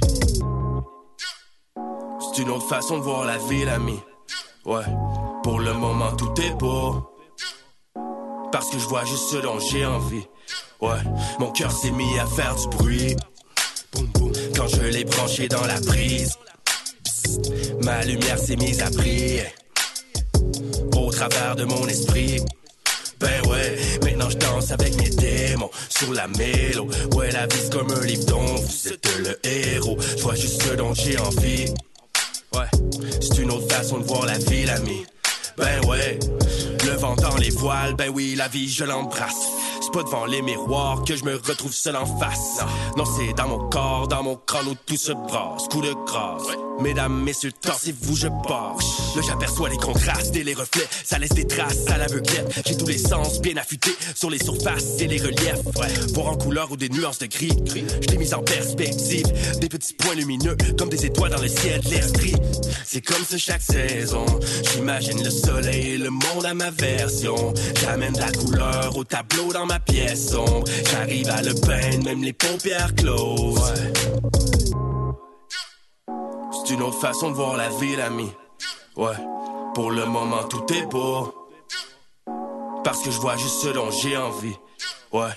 C'est une autre façon de voir la vie, l'ami. Ouais, pour le moment tout est beau. Parce que je vois juste ce dont j'ai envie. Ouais, mon cœur s'est mis à faire du bruit. Boum boum, quand je l'ai branché dans la prise. Psst, ma lumière s'est mise à briller au travers de mon esprit. Ben ouais, maintenant je danse avec mes démons sur la mélo. Ouais, la vie c'est comme un livre dont vous êtes le héros. Je vois juste ce dont j'ai envie. Ouais, c'est une autre façon de voir la vie, l'ami. Ben ouais, le vent dans les voiles, ben oui, la vie je l'embrasse. C'est pas devant les miroirs que je me retrouve seul en face. Non, c'est dans mon corps, dans mon crâne où tout se brasse. Coup de grâce, mesdames, messieurs, torsez-vous, je pars. Là j'aperçois les contrastes et les reflets. Ça laisse des traces à l'aveuglette. J'ai tous les sens bien affûtés sur les surfaces et les reliefs. Ouais. Voir en couleur ou des nuances de gris. Je l'ai mis en perspective. Des petits points lumineux comme des étoiles dans le ciel de l'esprit. C'est comme ça chaque saison. J'imagine le soleil et le monde à ma version. J'amène de la couleur au tableau dans ma pièce sombre. J'arrive à le peindre, même les paupières closes. Ouais. C'est une autre façon de voir la vie, l'ami. Ouais, pour le moment tout est beau. Parce que je vois juste ce dont j'ai envie. Ouais.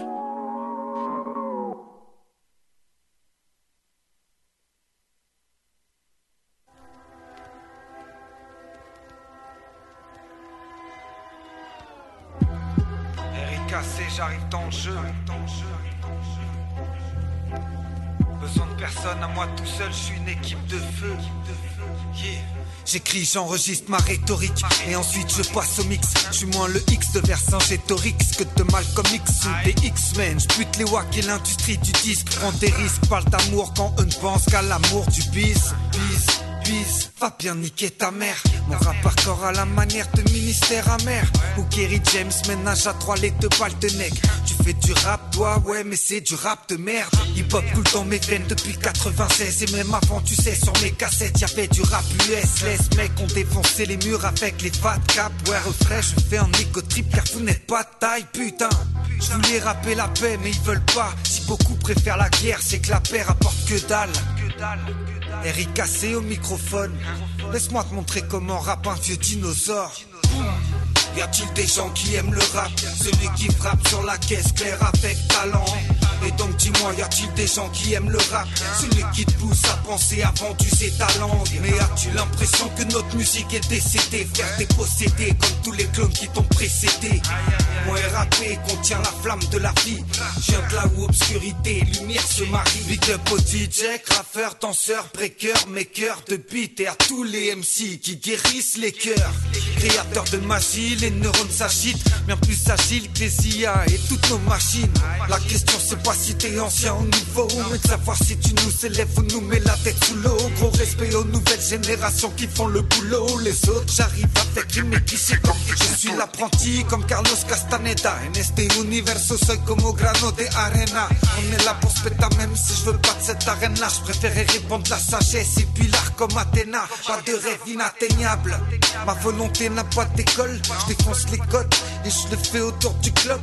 Cassé, j'arrive dans le jeu. Besoin de personne, à moi tout seul, je suis une équipe de feu. Yeah. J'écris, j'enregistre ma rhétorique et ensuite je passe au mix. Je suis moins le X de Vercingétorix que de Malcolm X ou des X-Men. J'bute les wacks et l'industrie du disque. Prends des risques, parle d'amour quand on ne pense qu'à l'amour du bis. Bis, bis, va bien niquer ta mère. Mon rap hardcore à la manière de Ministère amer. Ou Kerry James, ménage à trois les deux balles de nègre. Tu fais du rap toi, ouais mais c'est du rap de merde. Hip-hop coule dans mes veines depuis quatre-vingt-seize. Et même avant tu sais sur mes cassettes y'avait du rap U S. Les mecs ont défoncé les murs avec les fat cap. Ouais refrais, je fais un égo trip car vous n'êtes pas de taille putain. Je voulais rapper la paix mais ils veulent pas. Si beaucoup préfèrent la guerre c'est que la paix rapporte que dalle. Eric Cassé au microphone. Laisse-moi te montrer comment rappe un vieux dinosaure. Y a-t-il des gens qui aiment le rap? Celui qui frappe sur la caisse claire avec talent. Et donc dis-moi, y a-t-il des gens qui aiment le rap? Celui qui te pousse à penser avant d'user ta langue. Mais as-tu l'impression que notre musique est décédée? Frère, t'es possédé comme tous les clones qui t'ont précédé. Moi rappé contient la flamme de la vie. Je viens de là où obscurité et lumière se marient. Big up au D J, graffeur, danseur, breaker, maker de beat. Et à tous les M C qui guérissent les cœurs. Créateurs de magie, les neurones s'agitent. Bien plus agile que les I A et toutes nos machines. La question c'est pas si t'es ancien ou nouveau, mais de savoir si tu nous élèves ou nous mets la tête sous l'eau. Gros respect aux nouvelles générations qui font le boulot. Les autres j'arrive avec une clichés comme je suis l'apprenti comme Carlos Castaneda. En este universo soy como grano de arena. On est là pour se péter même si je veux pas de cette arène là. Je préférais répondre la sagesse et puis l'art comme Athéna. Pas de rêve inatteignable. Ma volonté n'a pas d'école. Je défonce les codes et je le fais autour du club.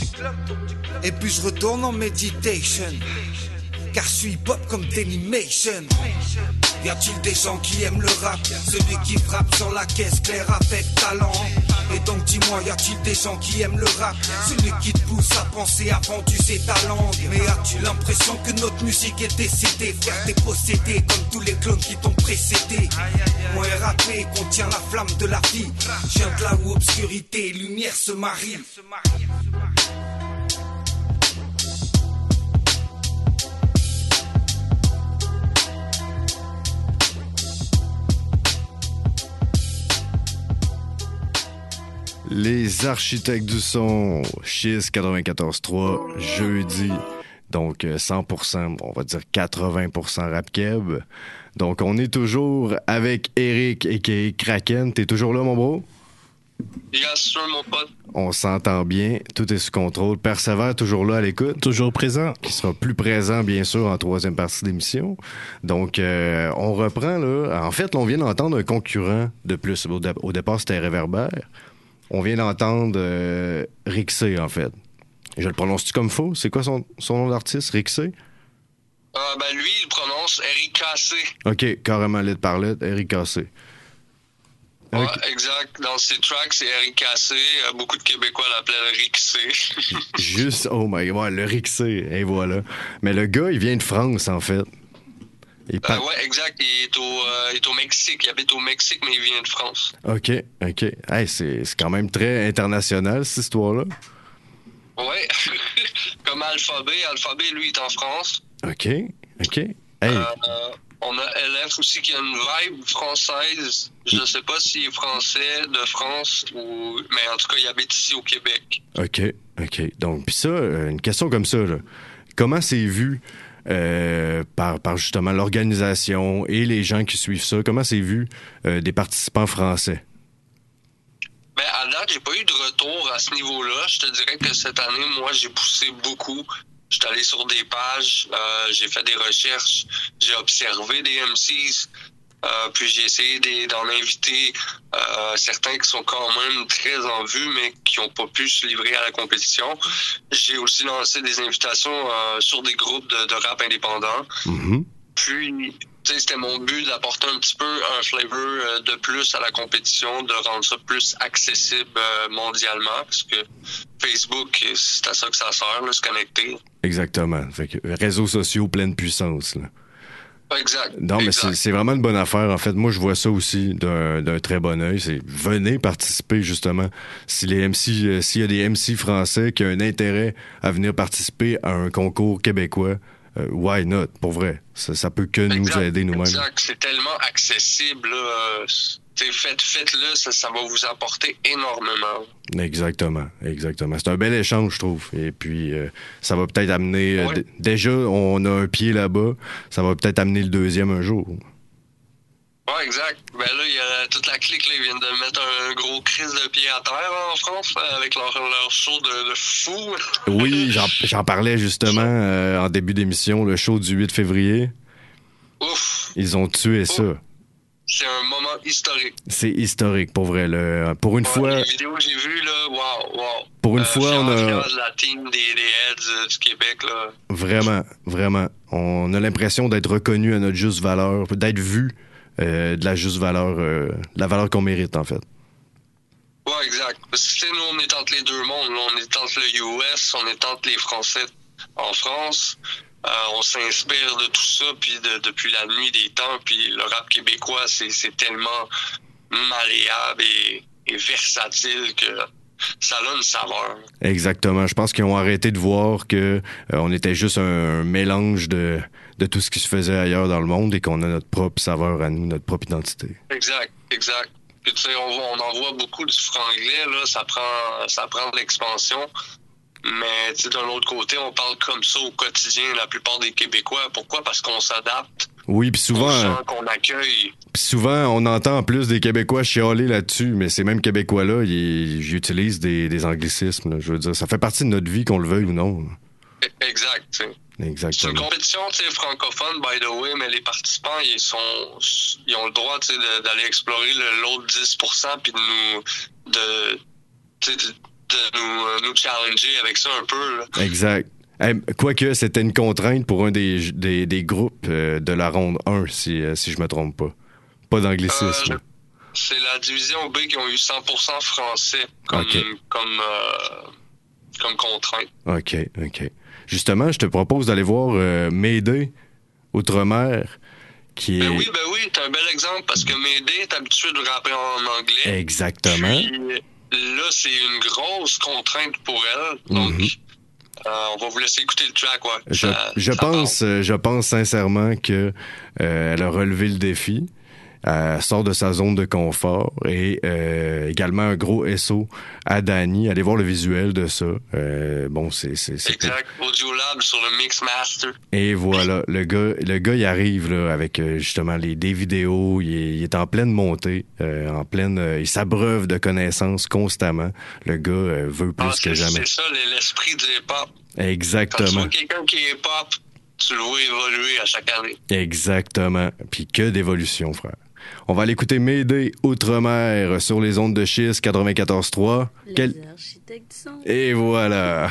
Et puis je retourne en meditation. Car je suis hip-hop comme Dailymotion. Y a-t-il des gens qui aiment le rap? Celui qui frappe sur la caisse claire avec talent. Et donc dis-moi, y a-t-il des gens qui aiment le rap? Celui qui te pousse à penser avant d'user ta langue. Mais as-tu l'impression que notre musique est décédée? Frère, t'es possédé comme tous les clones qui t'ont précédé. Moi rappé contient la flamme de la vie. Je viens de là où obscurité et lumière se marient. Les architectes du son, Chiz quatre-vingt-quatorze trois, jeudi, donc cent pour cent, on va dire quatre-vingts pour cent rap keb. Donc on est toujours avec Eric aka Kraken. T'es toujours là mon bro? Bien sûr mon pote. On s'entend bien, tout est sous contrôle. Persévère toujours là à l'écoute. Toujours présent. Qui sera plus présent bien sûr en troisième partie d'émission. Donc euh, on reprend là. En fait, là, on vient d'entendre un concurrent de plus. Au, dé- au départ c'était Réverbère. on vient d'entendre euh, Rixé, en fait. Je le prononce-tu comme faux? C'est quoi son, son nom d'artiste, Rixé? Euh, ben lui, il prononce Eric Cassé. OK, carrément lettre par lettre, Eric Cassé. Ouais, okay. Exact. Dans ses tracks, c'est Eric Cassé. Euh, beaucoup de Québécois l'appellent Rixé. Juste, oh my god, le Rixé, et voilà. Mais le gars, il vient de France, en fait. Il par... euh, ouais, exact. Il est, au, euh, il est au Mexique. Il habite au Mexique, mais il vient de France. OK, OK. Hey, c'est, c'est quand même très international, cette histoire-là. Ouais. Comme Alphabet. Alphabet, lui, est en France. OK, OK. Hey. Euh, on a L F aussi qui a une vibe française. Je ne sais pas s'il est français de France ou... Mais en tout cas, il habite ici au Québec. OK, OK. Donc, puis ça, une question comme ça, là. Comment c'est vu euh, par, par justement l'organisation et les gens qui suivent ça? Comment c'est vu euh, des participants français? Ben, à date, j'ai pas eu de retour à ce niveau-là. Je te dirais que cette année, moi, j'ai poussé beaucoup. Je suis allé sur des pages, euh, j'ai fait des recherches, j'ai observé des M Cs, euh, puis j'ai essayé des, d'en inviter euh, certains qui sont quand même très en vue, mais qui n'ont pas pu se livrer à la compétition. J'ai aussi lancé des invitations euh, sur des groupes de, de rap indépendants. Mm-hmm. Puis, tu sais, c'était mon but d'apporter un petit peu un flavor de plus à la compétition, de rendre ça plus accessible mondialement, parce que Facebook, c'est à ça que ça sert, là, se connecter. Exactement. Fait que réseaux sociaux pleine puissance, là. Exact. Non, mais exact. C'est, c'est vraiment une bonne affaire. En fait, moi, je vois ça aussi d'un, d'un très bon œil. C'est venez participer, justement. Si les M C, euh, s'il y a des M C français qui ont un intérêt à venir participer à un concours québécois, euh, why not? Pour vrai. Ça, ça peut que exact, nous aider nous-mêmes. Exact. C'est tellement accessible, là. Faites, faites-le, ça, ça va vous apporter énormément. Exactement, exactement. C'est un bel échange, je trouve. Et puis, euh, ça va peut-être amener... Ouais. Euh, d- déjà, on a un pied là-bas. Ça va peut-être amener le deuxième un jour. Ouais, exact. Ben là, il y a toute la clique, là, ils viennent de mettre un gros crise de pied à terre là, en France, là, avec leur, leur show de, de fou. Oui, j'en, j'en parlais justement euh, en début d'émission, le show du huit février. Ouf! Ils ont tué Ouf. ça. C'est un moment historique. C'est historique, pour vrai. Là. Pour une ouais, fois... Les vidéos que j'ai vues, là, wow, wow. Pour une euh, fois, on a... de la team des, des Heads euh, du Québec, là. Vraiment, vraiment. On a l'impression d'être reconnu à notre juste valeur, d'être vu euh, de la juste valeur, euh, de la valeur qu'on mérite, en fait. Ouais, exact. Parce que, nous, on est entre les deux mondes. Là. On est entre le U S, on est entre les Français en France. Euh, on s'inspire de tout ça, puis de, depuis la nuit des temps, puis le rap québécois, c'est, c'est tellement malléable et, et versatile que ça a une saveur. Exactement. Je pense qu'ils ont arrêté de voir que euh, on était juste un, un mélange de, de tout ce qui se faisait ailleurs dans le monde et qu'on a notre propre saveur à nous, notre propre identité. Exact, exact. Puis tu sais, on, on en voit beaucoup du franglais, là, ça prend, ça prend de l'expansion. Mais tu sais, d'un autre côté, on parle comme ça au quotidien, la plupart des Québécois. Pourquoi? Parce qu'on s'adapte. Oui, puis souvent, aux gens qu'on accueille. Puis souvent, on entend en plus des Québécois chialer là-dessus, mais ces mêmes Québécois-là, ils, ils utilisent des, des anglicismes. Là, je veux dire, ça fait partie de notre vie, qu'on le veuille ou non. Exact. T'sais. Exactement. C'est une compétition francophone, by the way, mais les participants, ils sont, ils ont le droit de, d'aller explorer le, l'autre dix pour cent puis de nous, de, de, de nous, nous challenger avec ça un peu. Là. Exact. Hey, quoique, c'était une contrainte pour un des, des, des groupes euh, de la ronde un, si, euh, si je me trompe pas. Pas d'anglicisme. Euh, c'est la division B qui ont eu cent pour cent français comme, okay. comme, euh, comme contrainte. OK, OK. Justement, je te propose d'aller voir euh, Mayday, Outre-mer, qui est... Ben oui, ben oui, c'est un bel exemple, parce que Mayday est habitué de rapper en anglais. Exactement. Puis, là, c'est une grosse contrainte pour elle, donc... Mm-hmm. Euh, on va vous laisser écouter le track, ouais. Je, ça, je ça pense, euh, je pense sincèrement que euh, elle a relevé le défi. Elle sort de sa zone de confort et euh, également un gros S O à Danny. Allez voir le visuel de ça. Euh, bon, c'est, c'est, c'est exact. Audiolab sur le Mix Master. Et voilà, le gars, le gars, il arrive là avec euh, justement les des vidéos. Il est, il est en pleine montée, euh, en pleine. Euh, il s'abreuve de connaissances constamment. Le gars euh, veut plus ah, que jamais. C'est ça l'esprit du hip-hop. Exactement. Quand tu vois quelqu'un qui est hip-hop, tu le vois évoluer à chaque année. Exactement. Puis que d'évolution, frère. On va aller écouter Mayday Outre-mer sur les ondes de Chiz quatre-vingt-quatorze trois. Les Quel... architectes du son. Et voilà.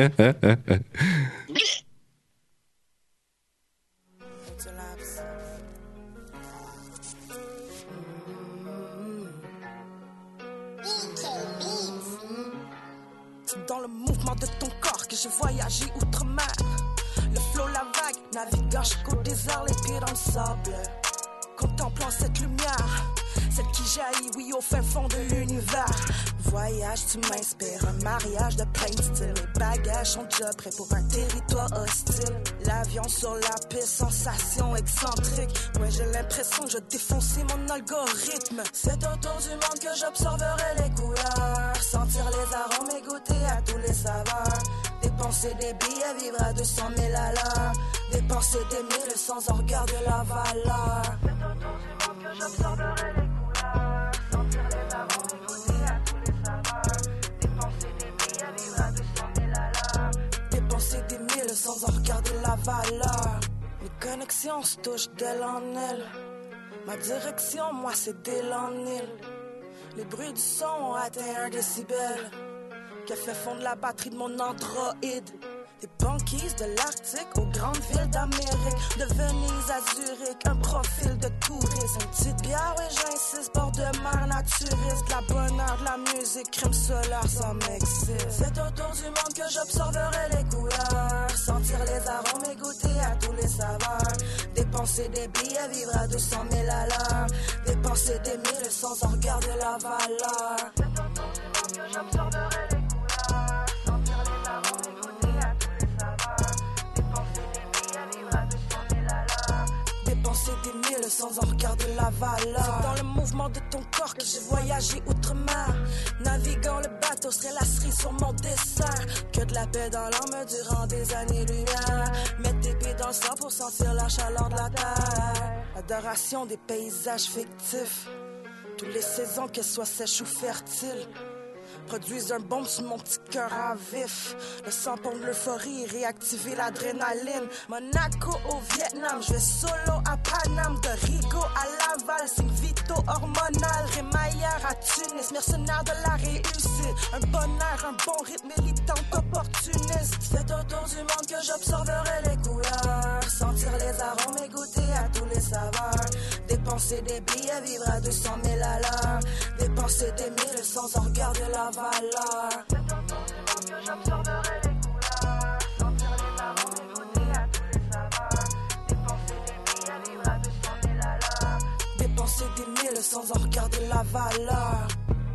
C'est dans le mouvement de ton corps que j'ai voyagé outre-mer. Le flot, la vague, naviguant jusqu'au désert, les pieds dans le sable. Contemplant cette lumière, celle qui jaillit, oui, au fin fond de l'univers. Voyage, tu m'inspires, un mariage de plein de styles. Mes bagages sont déjà prêts pour un territoire hostile. L'avion sur la piste, sensation excentrique. Ouais, j'ai l'impression que je défonçais mon algorithme. C'est autour du monde que j'observerai les couleurs. Sentir les arômes et goûter à tous les saveurs. Dépenser des billets, vivre à deux cent mille à l'heure. Dépenser des mille sans en regarder la valeur. C'est autour du monde que j'observerai les couleurs. Sentir les arômes et goûter à tous les saveurs. Dépenser des billets, vivre à deux cent mille à l'heure. Dépenser des mille sans en regarder la valeur. Mes connexions se touchent d'aile en aile. Ma direction, moi, c'est d'île en île. Les bruits du son ont atteint un décibel qui a fait fondre la batterie de mon androïde. Des banquises de l'Arctique aux grandes villes d'Amérique. De Venise à Zurich, un profil de touriste. Une petite bière, oui j'insiste, bord de mer naturiste. De la bonne heure, de la musique, crème solaire sans m'excite. C'est autour du monde que j'observerai les couleurs. Sentir les arômes et goûter à tous les saveurs. Dépenser des billets, vivre à deux cent mille à l'heure. Dépenser des mille sans en regarder la valeur. C'est autour du monde que j'observerai les couleurs. Sentir les arômes et goûter à tous les saveurs. Dépenser des billets, vivre à deux cent mille à l'heure. Dépenser des mille sans en regarder la valeur. C'est dans le mouvement de ton corps que j'ai voyagé outre-mer. Naviguant le bateau serait la cerise sur mon dessert. Que de la paix dans l'âme durant des années-lumière. Mettre tes pieds dans le sang pour sentir la chaleur de la terre. Adoration des paysages fictifs. Toutes les saisons, qu'elles soient sèches ou fertiles, produisent un bombe sur mon petit cœur à vif. Le sang pompe l'euphorie, réactiver l'adrénaline. Monaco au Vietnam, je vais solo à Paname. De Rigo à Laval, signe vito hormonal. Rémailleur à Tunis, mercenaire de la réussite. Un bonheur, un bon rythme, militant opportuniste. C'est autour du monde que j'observerai les couleurs. Sentir les arômes et goûter à tous les saveurs. Dépenser des billets, vivre à deux cent mille à l'heure. Dépenser des mille sans en regarder la valeur. C'est autour du monde que j'observerai les couleurs. Sentir les arômes et goûter à tous les saveurs. Dépenser des billets, vivre à deux cent mille à l'heure. Dépenser des mille sans en regarder la valeur.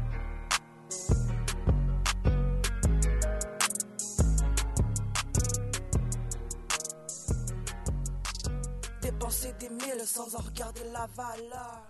Dépenser des mille sans en regarder la valeur.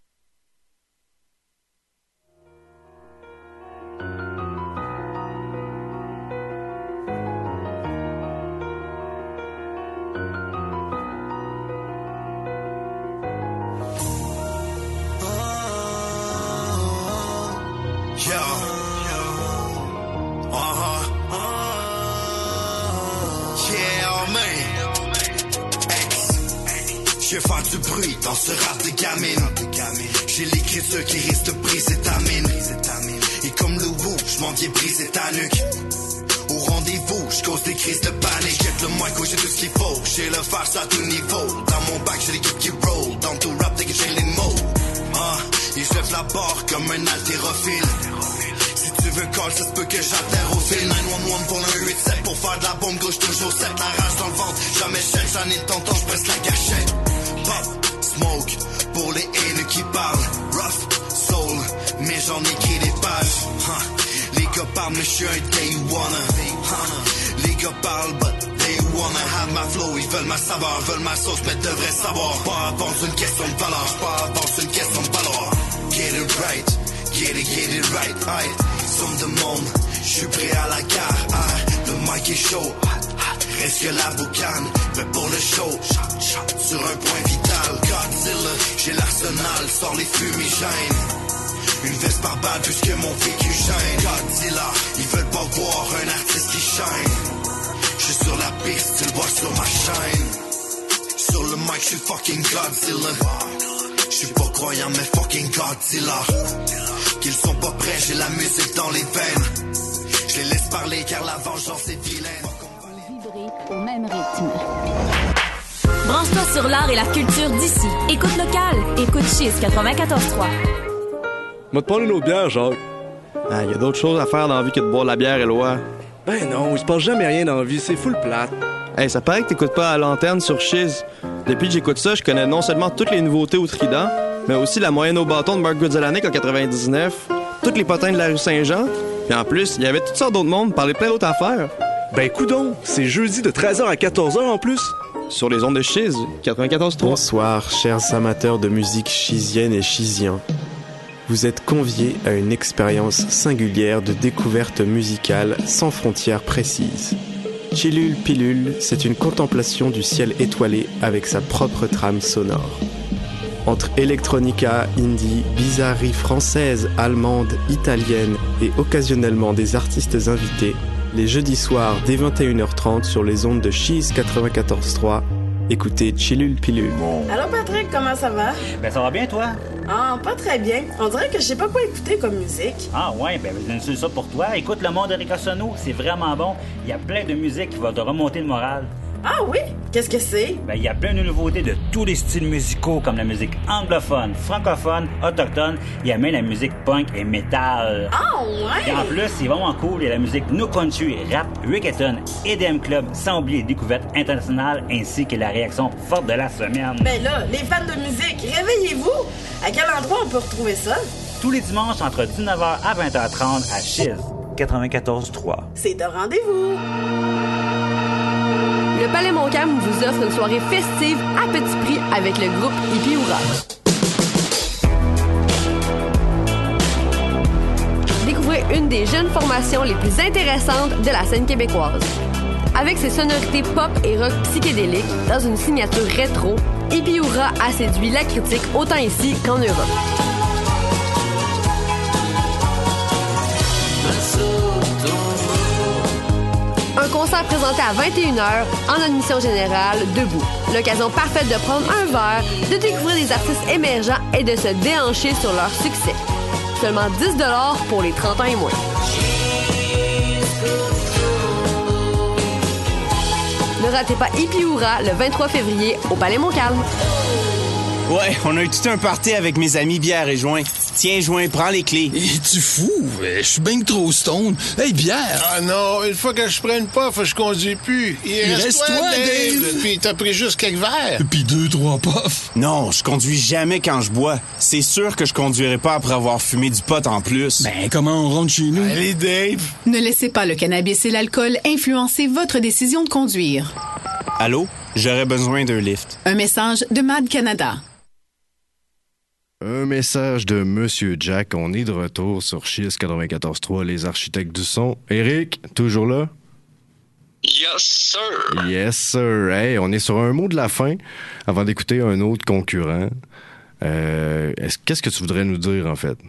Je vais faire du bruit dans ce rap de gamine. J'ai l'écriture qui risque de briser ta mine. Et comme le Wu, je m'en viens briser ta nuque. Au rendez-vous, je cause des crises de panique. Jette le micro, j'ai tout ce qu'il faut. J'ai le face à tout niveau. Dans mon bac, j'ai l'équipe qui roll. Dans tout rap, dès que j'ai les mots. Ah, et je lève la barre comme un haltérophile. Si tu veux call, ça se peut que j'altère au fil. neuf un un pour le huit sept pour faire de la bombe gauche, toujours sept. La rage dans le ventre, jamais chèque, j'en ai de tonton, je presse la gâchette. Pop, smoke, pour les haineux qui parlent. Rough, soul, mais j'en écris des pages. Huh. Les gars parlent, mais je suis un day wanna. Huh. Les gars parlent, but they wanna have my flow. Ils veulent ma saveur, veulent ma sauce, mais devraient savoir. Pas avant, c'est une question de valeur. Pas avant, c'est une question de valeur. Get it right, get it, get it right. Aye. Somme de monde, je suis prêt à la gare. Aye. Le mic est chaud. Reste que la boucane, mais pour le show, sur un point vital. Godzilla, j'ai l'arsenal, sors les fumigènes. Une veste par balle puisque mon vécu gêne. Godzilla, ils veulent pas voir un artiste qui shine. J'suis sur la piste, tu le vois sur ma chaîne. Sur le mic, j'suis fucking Godzilla. J'suis pas croyant mais fucking Godzilla. Qu'ils sont pas prêts, j'ai la musique dans les veines. Je les laisse parler car la vengeance est vilaine. Vibrer au même rythme. Branche-toi sur l'art et la culture d'ici. Écoute local. Écoute Chiz quatre-vingt-quatorze trois. M'a te parler l'autre bière, Jacques. Ah, y a d'autres choses à faire dans la vie que de boire de la bière, Éloi. Ben non, il se passe jamais rien dans la vie, c'est full plate. Hey, ça paraît que t'écoutes pas à l'antenne sur Chiz. Depuis que j'écoute ça, je connais non seulement toutes les nouveautés au Trident, mais aussi la moyenne au bâton de Mark Goodzalanek en quatre-vingt-dix-neuf, toutes les potins de la rue Saint-Jean, puis en plus, il y avait toutes sortes d'autres mondes, parler plein d'autres affaires. Ben coudonc, c'est jeudi de treize heures à quatorze heures en plus. Sur les ondes de Chiz, quatre-vingt-quatorze trois. Bonsoir, chers amateurs de musique chizienne et chizien. Vous êtes conviés à une expérience singulière de découverte musicale sans frontières précises. Chillul Pilule, c'est une contemplation du ciel étoilé avec sa propre trame sonore. Entre electronica, indie, bizarrerie française, allemande, italienne et occasionnellement des artistes invités, les jeudis soirs dès vingt et une heures trente sur les ondes de Chiz quatre-vingt-quatorze trois, écoutez Chillul Pilule. Allô Patrick, comment ça va? Ben ça va bien toi? Ah, pas très bien. On dirait que je sais pas quoi écouter comme musique. Ah ouais, ben c'est ça pour toi. Écoute le monde d'Erika Sono, c'est vraiment bon. Il y a plein de musique qui va te remonter le moral. Ah oui? Qu'est-ce que c'est? Ben, il y a plein de nouveautés de tous les styles musicaux, comme la musique anglophone, francophone, autochtone. Il y a même la musique punk et metal. Ah ouais? Et en plus, c'est vraiment cool. Il y a la musique no country, rap, reggaeton, E D M club, sans oublier les découvertes internationales, ainsi que la réaction forte de la semaine. Ben là, les fans de musique, réveillez-vous! À quel endroit on peut retrouver ça? Tous les dimanches, entre dix-neuf heures à vingt heures trente, à Chiz, quatre-vingt-quatorze trois. C'est un rendez-vous! Le Palais Montcalm vous offre une soirée festive à petit prix avec le groupe Hippie Hourra. Découvrez une des jeunes formations les plus intéressantes de la scène québécoise. Avec ses sonorités pop et rock psychédéliques dans une signature rétro, Hippie Hourra a séduit la critique autant ici qu'en Europe. Un concert présenté à vingt et une heures en admission générale, debout. L'occasion parfaite de prendre un verre, de découvrir des artistes émergents et de se déhancher sur leur succès. Seulement dix dollars pour les trente ans et moins. Ne ratez pas Hippie Hourra le vingt-trois février au Palais Montcalm. Ouais, on a eu tout un party avec mes amis bière et joint. Tiens, joint, prends les clés. Es-tu fou? Je suis bien trop stone. Hey, bière! Ah non, une fois que je prenne pas, je conduis plus. Il, Il reste, reste toi, toi Dave! Dave. Puis t'as pris juste quelques verres. Puis deux, trois puffs. Non, je conduis jamais quand je bois. C'est sûr que je conduirai pas après avoir fumé du pot en plus. Ben, comment on rentre chez nous? Allez, Dave! Ne laissez pas le cannabis et l'alcool influencer votre décision de conduire. Allô? J'aurais besoin d'un lift. Un message de Mad Canada. Un message de Monsieur Jack. On est de retour sur Chiz quatre-vingt-quatorze trois, les architectes du son. Eric, toujours là? Yes, sir! Yes, sir. Hey, on est sur un mot de la fin avant d'écouter un autre concurrent. Euh, est-ce, qu'est-ce que tu voudrais nous dire, en fait?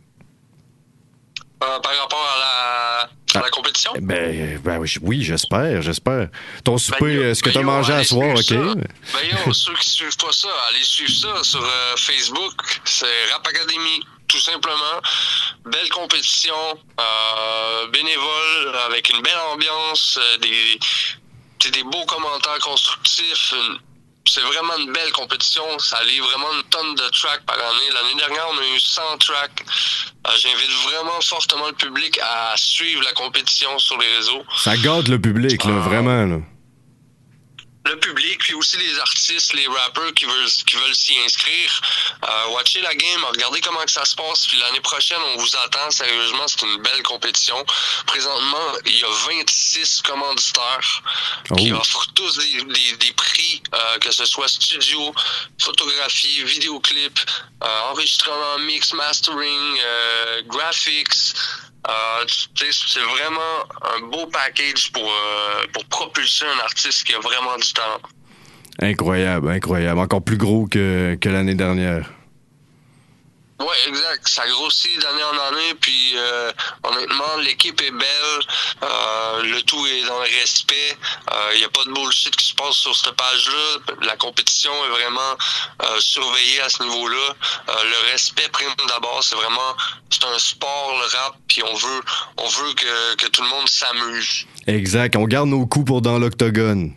Euh, par rapport à la, à la compétition? Ben, ben oui, oui, j'espère, j'espère. Ton souper, ben, yo, ce que ben t'as yo, mangé à soir, OK? Ça. Ben yo, ceux qui suivent pas ça, allez suivre ça sur euh, Facebook. C'est Rap Academy, tout simplement. Belle compétition, euh, bénévole, avec une belle ambiance, euh, des, des beaux commentaires constructifs, une, c'est vraiment une belle compétition. Ça livre vraiment une tonne de tracks par année. L'année dernière, on a eu cent tracks. Euh, j'invite vraiment fortement le public à suivre la compétition sur les réseaux. Ça gâte le public, là, ah. vraiment, là. Le public, puis aussi les artistes, les rappers qui veulent qui veulent s'y inscrire. Euh, watchez la game, regardez comment que ça se passe, puis l'année prochaine, on vous attend. Sérieusement, c'est une belle compétition. Présentement, il y a vingt-six commanditaires oh. qui offrent tous des, des, des prix, euh, que ce soit studio, photographie, vidéoclip, euh, enregistrement, mix, mastering, euh, graphics. Euh, c'est vraiment un beau package pour, euh, pour propulser un artiste qui a vraiment du talent. Incroyable, incroyable. Encore plus gros que, que l'année dernière. Ouais, exact. Ça grossit d'année en année, puis euh, honnêtement, l'équipe est belle. Euh, le tout est dans le respect. Il euh, n'y a pas de bullshit qui se passe sur cette page-là. La compétition est vraiment euh, surveillée à ce niveau-là. Euh, le respect prime d'abord. C'est vraiment, c'est un sport, le rap, puis on veut, on veut que, que tout le monde s'amuse. Exact. On garde nos coups pour dans l'octogone.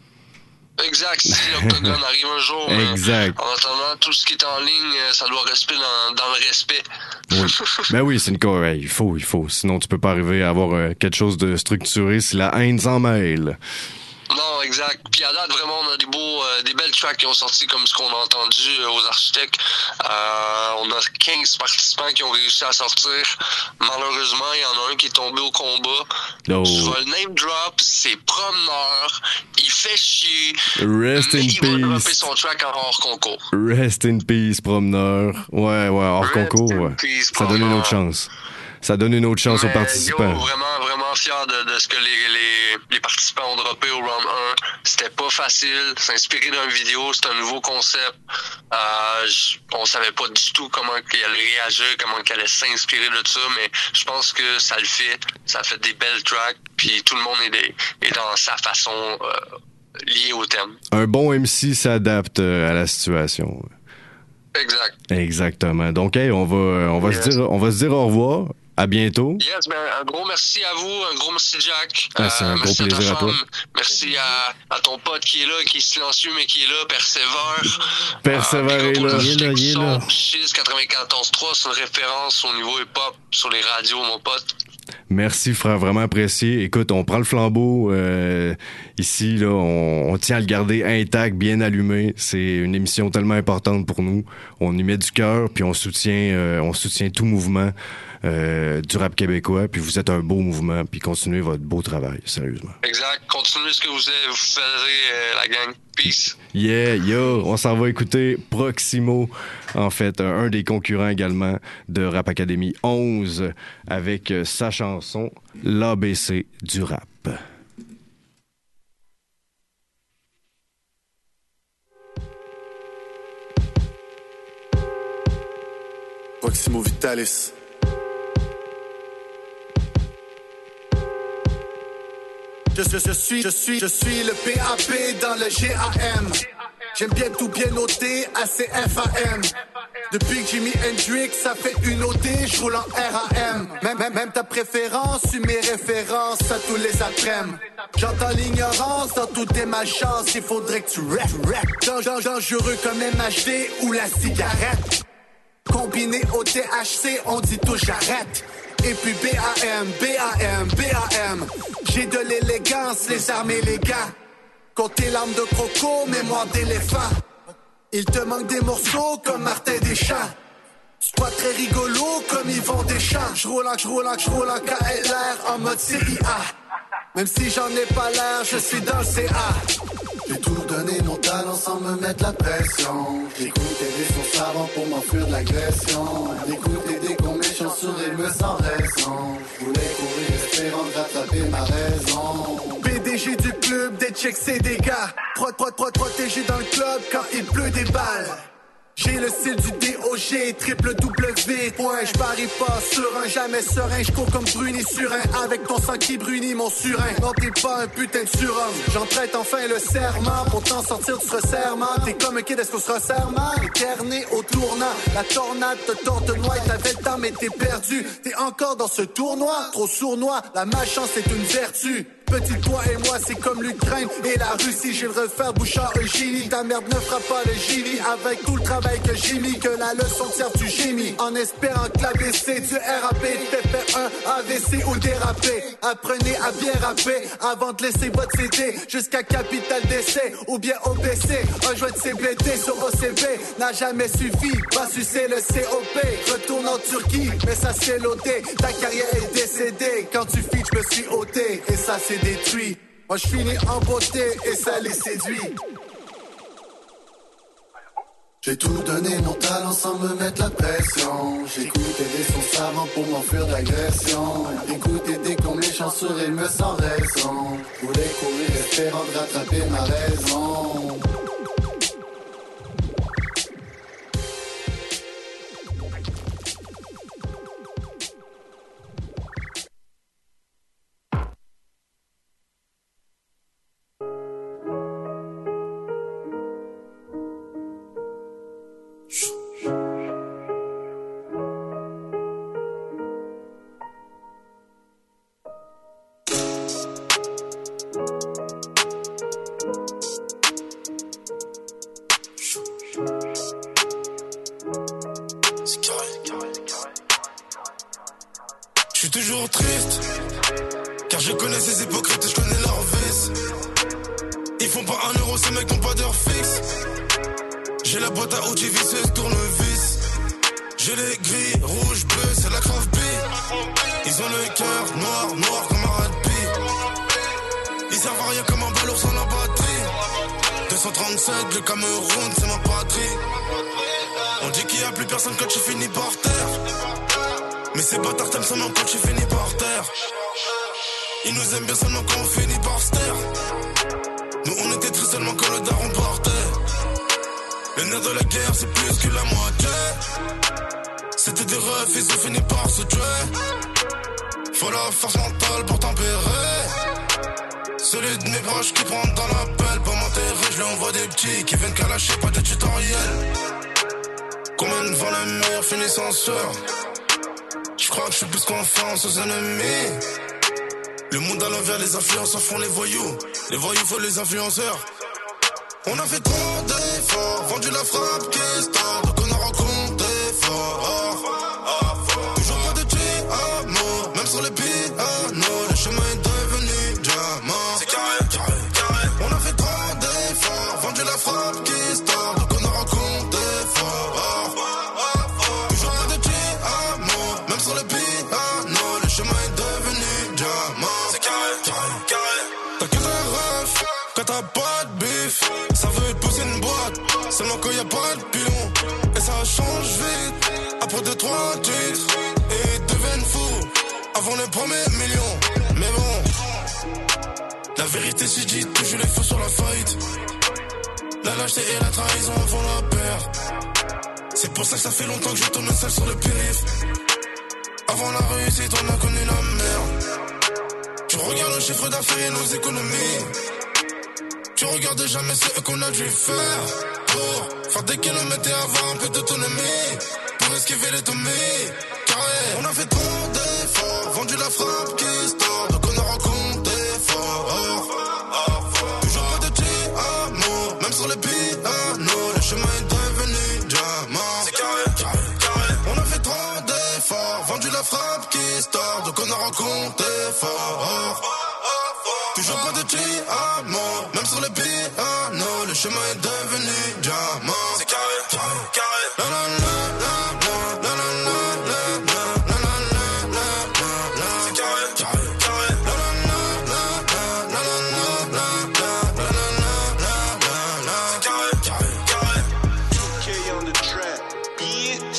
Exact, si l'octogone arrive un jour. Exact. En attendant, tout ce qui est en ligne, ça doit rester dans, dans le respect. Oui. Ben oui, c'est une co- il faut, il faut. Sinon, tu peux pas arriver à avoir euh, quelque chose de structuré si la haine s'en mêle. Non, exact. Puis à date, vraiment, on a des beaux, euh, des belles tracks qui ont sorti comme ce qu'on a entendu euh, aux architectes. Euh, on a quinze participants qui ont réussi à sortir. Malheureusement, il y en a un qui est tombé au combat. Oh. Je vais le name drop, c'est Promeneur. Il fait chier. Rest mais in il va dropper peace. son track en hors concours. Rest in peace, promeneur. Ouais, ouais, hors Rest concours, in ouais. peace, Ça donne une autre chance. Ça donne une autre chance Mais, aux participants. Yo, vraiment, vraiment fier de, de ce que les, les, les participants ont droppé au round un. C'était pas facile. S'inspirer d'une vidéo, c'est un nouveau concept. Euh, j- on savait pas du tout comment il allait réagir, comment il allait s'inspirer de ça, mais je pense que ça le fait. Ça fait des belles tracks, puis tout le monde est, des, est dans sa façon euh, liée au thème. Un bon M C s'adapte euh, à la situation. Exact. Exactement. Donc, hey, on va, on va Yes. se dire, on va se dire au revoir. À bientôt. Yes, ben, un gros merci à vous, un gros merci Jack. Ah, c'est un merci gros plaisir à à ta toi. femme. Merci à, à ton pote qui est là, qui est silencieux mais qui est là, persévère. Persévère Euh, est big up là. aux Il est là, il est là. Chiz quatre-vingt-quatorze trois, c'est une référence au niveau hip-hop sur les radios, mon pote. Merci, frère, vraiment apprécié. Écoute, on prend le flambeau euh, ici, là, on, on tient à le garder intact, bien allumé. C'est une émission tellement importante pour nous. On y met du cœur, puis on soutient, euh, on soutient tout mouvement euh, du rap québécois. Puis vous êtes un beau mouvement, puis continuez votre beau travail, sérieusement. Exact. Continuez ce que vous, vous faisiez, euh, la gang. Peace. Yeah, yo, on s'en va écouter Proximo, en fait, un, un des concurrents également de Rap Academy onze, avec euh, sa chanson L'A B C du rap. Proximo Vitalis. Je, je, je suis, je suis, je suis le P A P dans le G A M. J'aime bien tout bien noter, A C F A M. Depuis que Jimi Hendrix, ça fait une O D, je roule en R A M. Même, même, même ta préférence, tu mes références à tous les après-midi. J'entends l'ignorance dans toutes tes malchances, il faudrait que tu rap, rap. Dan- dan- dangereux comme M H D ou la cigarette. Combiné au T H C, on dit tout j'arrête. Et puis B A M, B A M, B A M. J'ai de l'élégance, les armes et les gars. Compter l'âme de croco, mémoire d'éléphant. Il te manque des morceaux comme Martin Deschamps. C'est pas très rigolo comme Yvon Deschamps. J'roule en, j'roule en, j'roule en K L R en mode C I A. Même si j'en ai pas l'air, je suis dans le C A. J'ai tout donné mon talent sans me mettre la pression. J'écoute des sons savants pour m'enfuir de l'agression. D'écouter des cons méchants sur les me sans raison. Je voulais courir espérant de rattraper ma raison. P D G du club, des checks c'est des gars. Prod, prod, prod, protégé dans le club quand il pleut des balles. J'ai le style du D O G, triple W, point, j'parie pas sur un, jamais serein, j'cours comme Bruni sur un, avec ton sang qui brunit mon surin. Non t'es pas un putain de surhomme, j'en prête enfin le serment, pour t'en sortir du resserrement, t'es comme un kid, est-ce qu'on se resserrement, éterné au tournant, la tornade te torte noix, t'avais le temps mais t'es perdu, t'es encore dans ce tournoi, trop sournois, la malchance c'est une vertu. Petit toi et moi c'est comme l'Ukraine et la Russie. J'ai le refaire Bouchard Eugénie. Ta merde ne fera pas le génie. Avec tout le travail que j'ai mis, que la leçon tire du génie. En espérant que l'A B C du R A P te fait un A V C ou déraper. Apprenez à bien rapper avant de laisser votre C D jusqu'à capital d'essai ou bien O B C. Un jouet de C B D sur O C B n'a jamais suffi. Va sucer le C O P. Retourne en Turquie, mais ça c'est l'ôté. Ta carrière est décédée. Quand tu fiches, je me suis ôté. Et ça c'est détruit. Moi je finis en beauté et ça les séduit. J'ai tout donné mon talent sans me mettre la pression. J'écoutais des sons savants pour m'enfuir d'agression. Écouter des cons méchants sur les me sans raison. Voulais courir espérant de rattraper ma raison. toujours triste, car je connais ces hypocrites et je connais leurs vices. Ils font pas un euro, ces mecs n'ont pas d'heure fixe. J'ai la boîte à outils visseuse, tournevis. J'ai les gris, rouge, bleu, c'est la craft beat. Ils ont le cœur noir, noir comme un rugby. Ils servent à rien comme un balourd sans la batterie. deux cent trente-sept, le Cameroun, c'est ma patrie. On dit qu'il y a plus personne quand tu finis par terre. Mais ces bâtards t'aiment seulement quand tu finis par terre. Ils nous aiment bien seulement quand on finit par se taire. Nous on était tristes seulement quand le daron partait. Le nerf de la guerre c'est plus que la moitié. C'était des refs, ils ont fini par se tuer. Faut la force mentale pour tempérer. Celui de mes proches qui prend dans la pelle pour m'enterrer. Je lui envoie des petits qui viennent qu'à lâcher, pas de tutoriel. Combien de fois les meilleurs finissent en sueur. Je crois que je fais plus confiance aux ennemis. Le monde à l'envers, les influenceurs font les voyous. Les voyous font les influenceurs. On a fait trop d'efforts, vendu la frappe qui est star, donc on a rencontré fort. Toujours pas de amour, même sur les pianos, le chemin est devenu diamant. C'est carré, carré, carré. On a fait trop d'efforts, vendu la frappe qui est star, donc on a rencontré fort. Toujours pas de amour, même sur les pianos, le chemin est devenu diamant. C'est carré, carré, carré. T'as que des refs, quand t'as pas de bif. Ça veut te pousser une boîte, seulement quand y'a pas de pilon. Et ça change vite, après deux, trois titres. Et ils deviennent fous, avant les premiers millions. Mais bon, la vérité se dit, toujours les feux sur la faillite. La lâcheté et la trahison font la paire. C'est pour ça que ça fait longtemps que je tourne seul sur le périph'. Avant la réussite, on a connu la merde. Tu regardes le chiffre d'affaires et nos économies. Tu regardes jamais ce qu'on a dû faire pour faire des kilomètres et avoir un peu d'autonomie, pour esquiver les tombées. Carré, on a fait trop d'efforts, vendu la frappe qui store, donc on a rencontré fort. Toujours pas de amour, même sur les pianos, le chemin est devenu diamant. C'est carré, carré, carré. On a fait trop d'efforts, vendu la frappe qui store, donc on a rencontré fort. Toujours pas de amour, même sur les pianos, le chemin est devenu diamant. C'est carré, carré, carré. La la la la la la la la la la la la la. C'est carré, carré, carré. La la la la la la la la la la la la. C'est carré, carré, carré. two K on the track, bitch.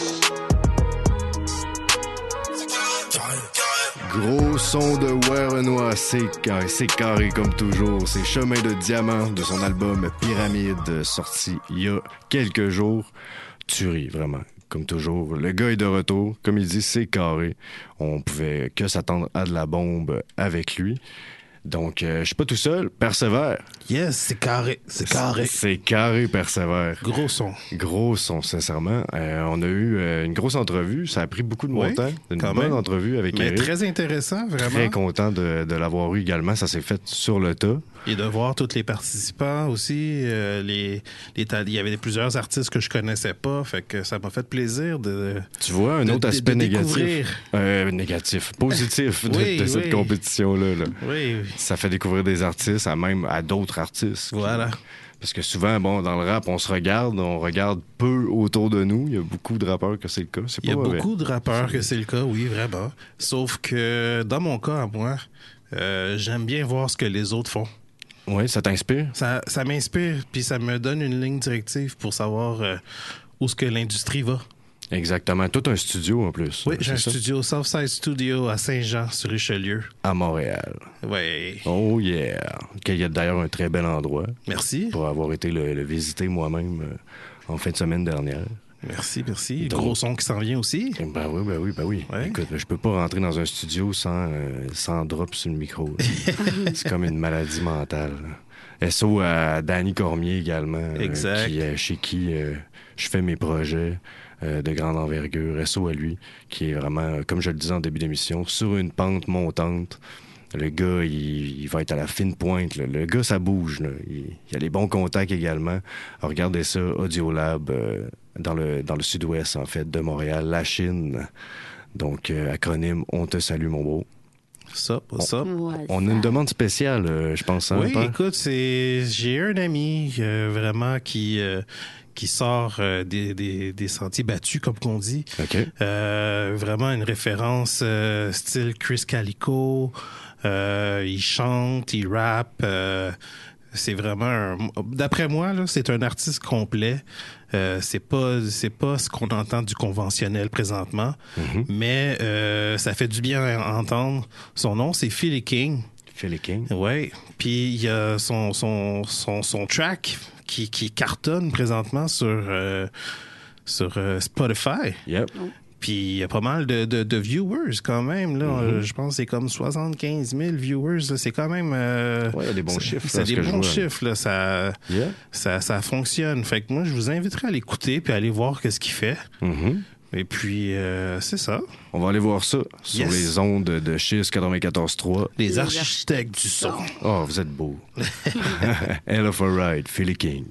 C'est carré, carré, carré. Gros son de Werenoi, c'est carré, c'est carré comme toujours. C'est Chemin de diamant de son album Pyramide, sorti il y a quelques jours. Tuerie, vraiment. Comme toujours, le gars est de retour. Comme il dit, c'est carré. On pouvait que s'attendre à de la bombe avec lui. Donc, euh, je suis pas tout seul. Persévère. Yes, c'est carré. C'est carré. C'est carré, Persévère. Gros son. Gros son, sincèrement. Euh, on a eu euh, une grosse entrevue. Ça a pris beaucoup de mon oui, temps. Une bonne même. entrevue avec Mais Eric. très intéressant, vraiment. Très content de, de l'avoir eu également. Ça s'est fait sur le tas. Et de voir tous les participants aussi. Euh, les, les ta- il y avait plusieurs artistes que je connaissais pas. Fait que ça m'a fait plaisir de. Tu vois, un de, autre de, aspect de négatif. Euh, négatif. Positif de, oui, de cette oui. compétition-là. Là. Oui, oui. Ça fait découvrir des artistes à même à d'autres artistes. Voilà. Qui, parce que souvent, bon, dans le rap, on se regarde, on regarde peu autour de nous. Il y a beaucoup de rappeurs que c'est le cas. C'est Il y a pas mauvais. beaucoup de rappeurs que c'est le cas, oui, vraiment. Sauf que dans mon cas, à moi, euh, j'aime bien voir ce que les autres font. Oui, ça t'inspire? Ça, ça m'inspire, puis ça me donne une ligne directive pour savoir euh, où est-ce que l'industrie va. Exactement. Tout un studio en plus. Oui, j'ai un ça? studio, Southside Studio à Saint-Jean-sur-Richelieu. À Montréal. Oui. Oh yeah. Il y a d'ailleurs un très bel endroit. Merci. Pour avoir été le, le visiter moi-même euh, en fin de semaine dernière. Merci, merci. Donc, gros son qui s'en vient aussi. Ben oui, ben oui, ben oui. Ouais. Écoute, je peux pas rentrer dans un studio sans, euh, sans drop sur le micro. C'est comme une maladie mentale. S O à Danny Cormier également. Exact. Euh, qui, euh, chez qui euh, je fais mes projets euh, de grande envergure. S O à lui, qui est vraiment, euh, comme je le disais en début d'émission, sur une pente montante. Le gars, il, il va être à la fine pointe. Là. Le gars, ça bouge. Là. Il, il a les bons contacts également. Regardez ça, Audiolab, euh, dans le dans le sud-ouest, en fait, de Montréal, la Chine. Donc, euh, acronyme, on te salue, mon beau. Ça, pas ça. On, on a une demande spéciale, euh, je pense. Hein, oui, pas? écoute, c'est j'ai un ami euh, vraiment qui euh, qui sort euh, des, des, des sentiers battus, comme on dit. Okay. Euh, vraiment une référence euh, style Chris Calico. Euh, il chante, il rappe. Euh, c'est vraiment un... D'après moi, là, c'est un artiste complet. Euh, c'est pas c'est pas ce qu'on entend du conventionnel présentement, mm-hmm. mais euh, ça fait du bien à entendre. Son nom, c'est Philly King. Philly King. Ouais. Puis il y a son son son son track qui qui cartonne présentement sur euh, sur euh, Spotify. Yep. Puis il y a pas mal de, de, de viewers quand même. Là. Mm-hmm. Je pense que c'est comme soixante-quinze mille viewers. Là. C'est quand même... Euh, ouais, il y a des bons chiffres. C'est des bons chiffres. Là. Ça, yeah. ça, ça fonctionne. Fait que moi, je vous inviterai à l'écouter puis à aller voir qu'est-ce qu'il fait. Mm-hmm. Et puis, euh, c'est ça. On va aller voir ça sur yes. les ondes de Chiz quatre-vingt-quatorze trois. Les, les architectes du son. Oh, vous êtes beaux. Hell of a Ride, Philly King.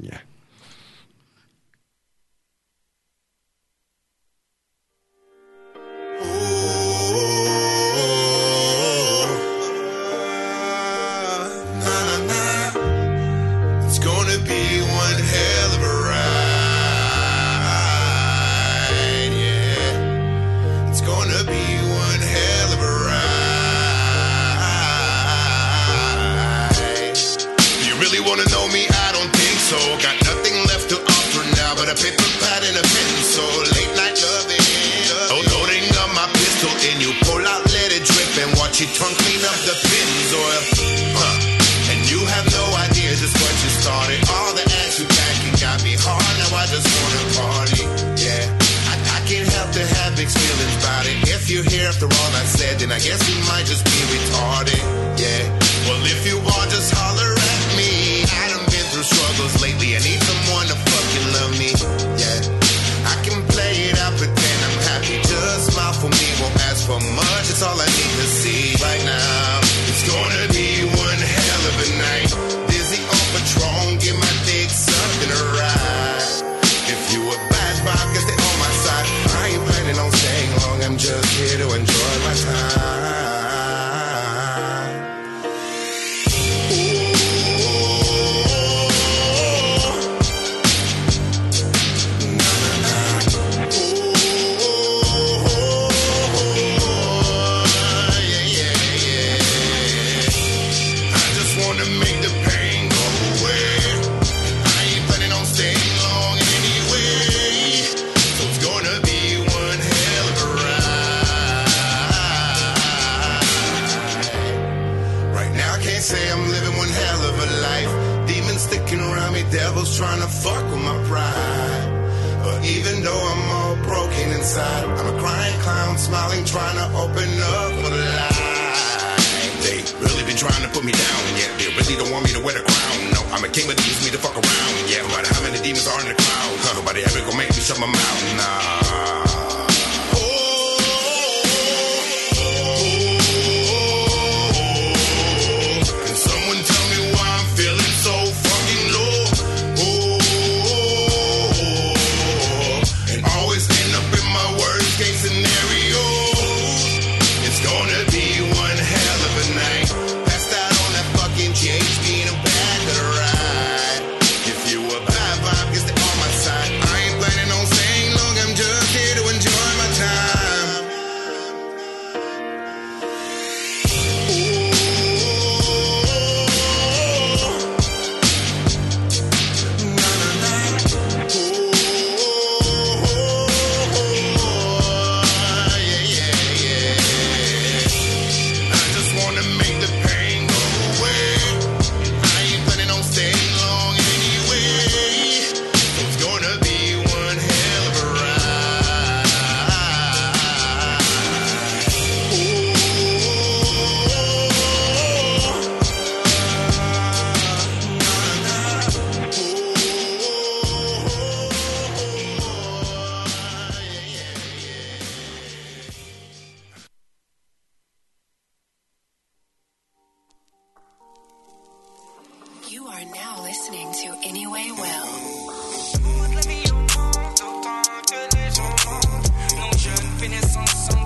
She tongue clean up the Pennzoil, huh? And you have no idea just what you started. All the ass you packing got me hard. Now I just wanna party, yeah. I, I can't help to have mixed feelings about it. If you're here after all I said, then I guess you might just be retarded, yeah. Well, if you are, just holler at me. I done been through struggles lately. I need someone to fucking love me, yeah. I can play it out, pretend I'm happy. Just smile for me, won't ask for much. It's all I need to see right now. It's gonna be one hell of a night. Dizzy on Patron, get my dick sucked in a ride. If you a bad vibe, guess they on my side. I ain't planning on staying long. I'm just here to enjoy my time. Devils trying to fuck with my pride. But even though I'm all broken inside, I'm a crying clown, smiling, trying to open up for the light. They really been trying to put me down, yeah. They really don't want me to wear the crown. No, I'm a king, but they use me to fuck around. Yeah, but how many demons are in the crowd? Huh, nobody ever gonna make me shut my mouth, nah. Nos jeunes finissent ensemble, nos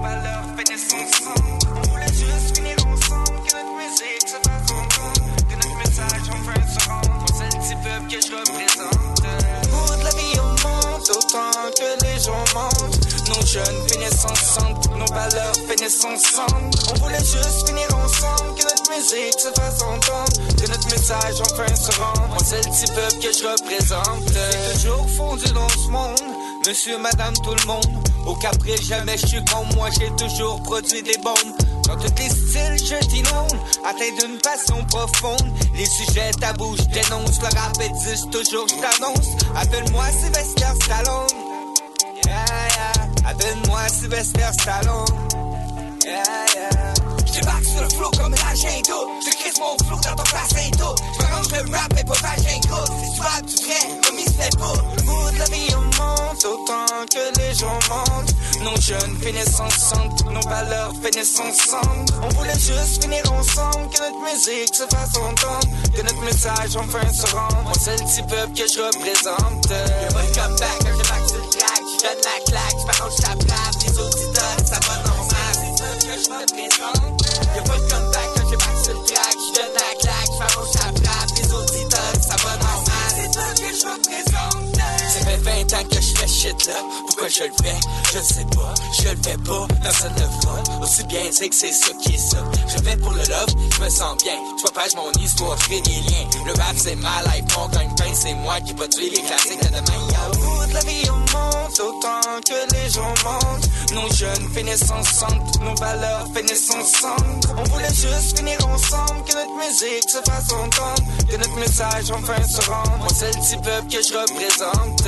valeurs finissent ensemble. On voulait juste finir ensemble, que notre musique se fasse entendre, que notre message enfin se rende. Moi, c'est le petit peuple que je représente. Pour de la vie au monde, autant que les gens mangent. Nos jeunes finissent ensemble, nos valeurs finissent ensemble. On voulait juste finir ensemble, que notre musique se fasse entendre, que notre message enfin se rende. Moi, c'est le petit peuple que je représente. J'ai toujours fondu dans ce monde, monsieur, madame, tout le monde. Au Capril, jamais je suis comme moi, j'ai toujours produit des bombes. Dans tous les styles, je t'inonde, atteint d'une passion profonde. Les sujets tabous, je dénonce. Le rap existe toujours, je t'annonce. Appelle-moi Sylvester Stallone. Yeah, yeah. Appelle-moi Sylvester Stallone. Yeah, yeah. J'débarque sur le flow comme un agenda. J'écris mon flow dans ton placenta. J'm'arrange le rap et pas vagin. C'est soit du vrai, comme il se fait pas. Le bout de la vie on monte, autant que les gens mentent. Nos jeunes finissent ensemble, nos valeurs finissent ensemble. On voulait juste finir ensemble, que notre musique se fasse entendre, que notre message enfin se rende. Moi c'est le petit peuple que je représente. Y'a pas de comeback quand j'embarque sur le track. J'donne la claque, j'm'arrange la frappe. Les auditeurs, ça va normal. C'est ça que je représente. Y'a pas de comeback quand j'embarque sur le track. J'donne la claque, j'm'arrange la frappe. Les auditeurs, ça va normal. C'est ça que je représente. Ça fait vingt ans que je fais shit là. Pourquoi je le fais? Je sais pas. Je le fais pas, personne ne le fera. Aussi bien dire que c'est ça qui est ça. Je le fais pour le love, je me sens bien. Je partage mon histoire, je crée des liens. Le rap c'est ma life, mon gagne-pain, c'est moi qui produis les classiques de demain. Au bout de la vie on monte, autant que les gens mentent. Nos jeunes finissent ensemble, nos valeurs finissent ensemble. On voulait juste finir ensemble, que notre musique se fasse entendre, que notre message enfin se rende. Moi c'est le petit peuple que je représente.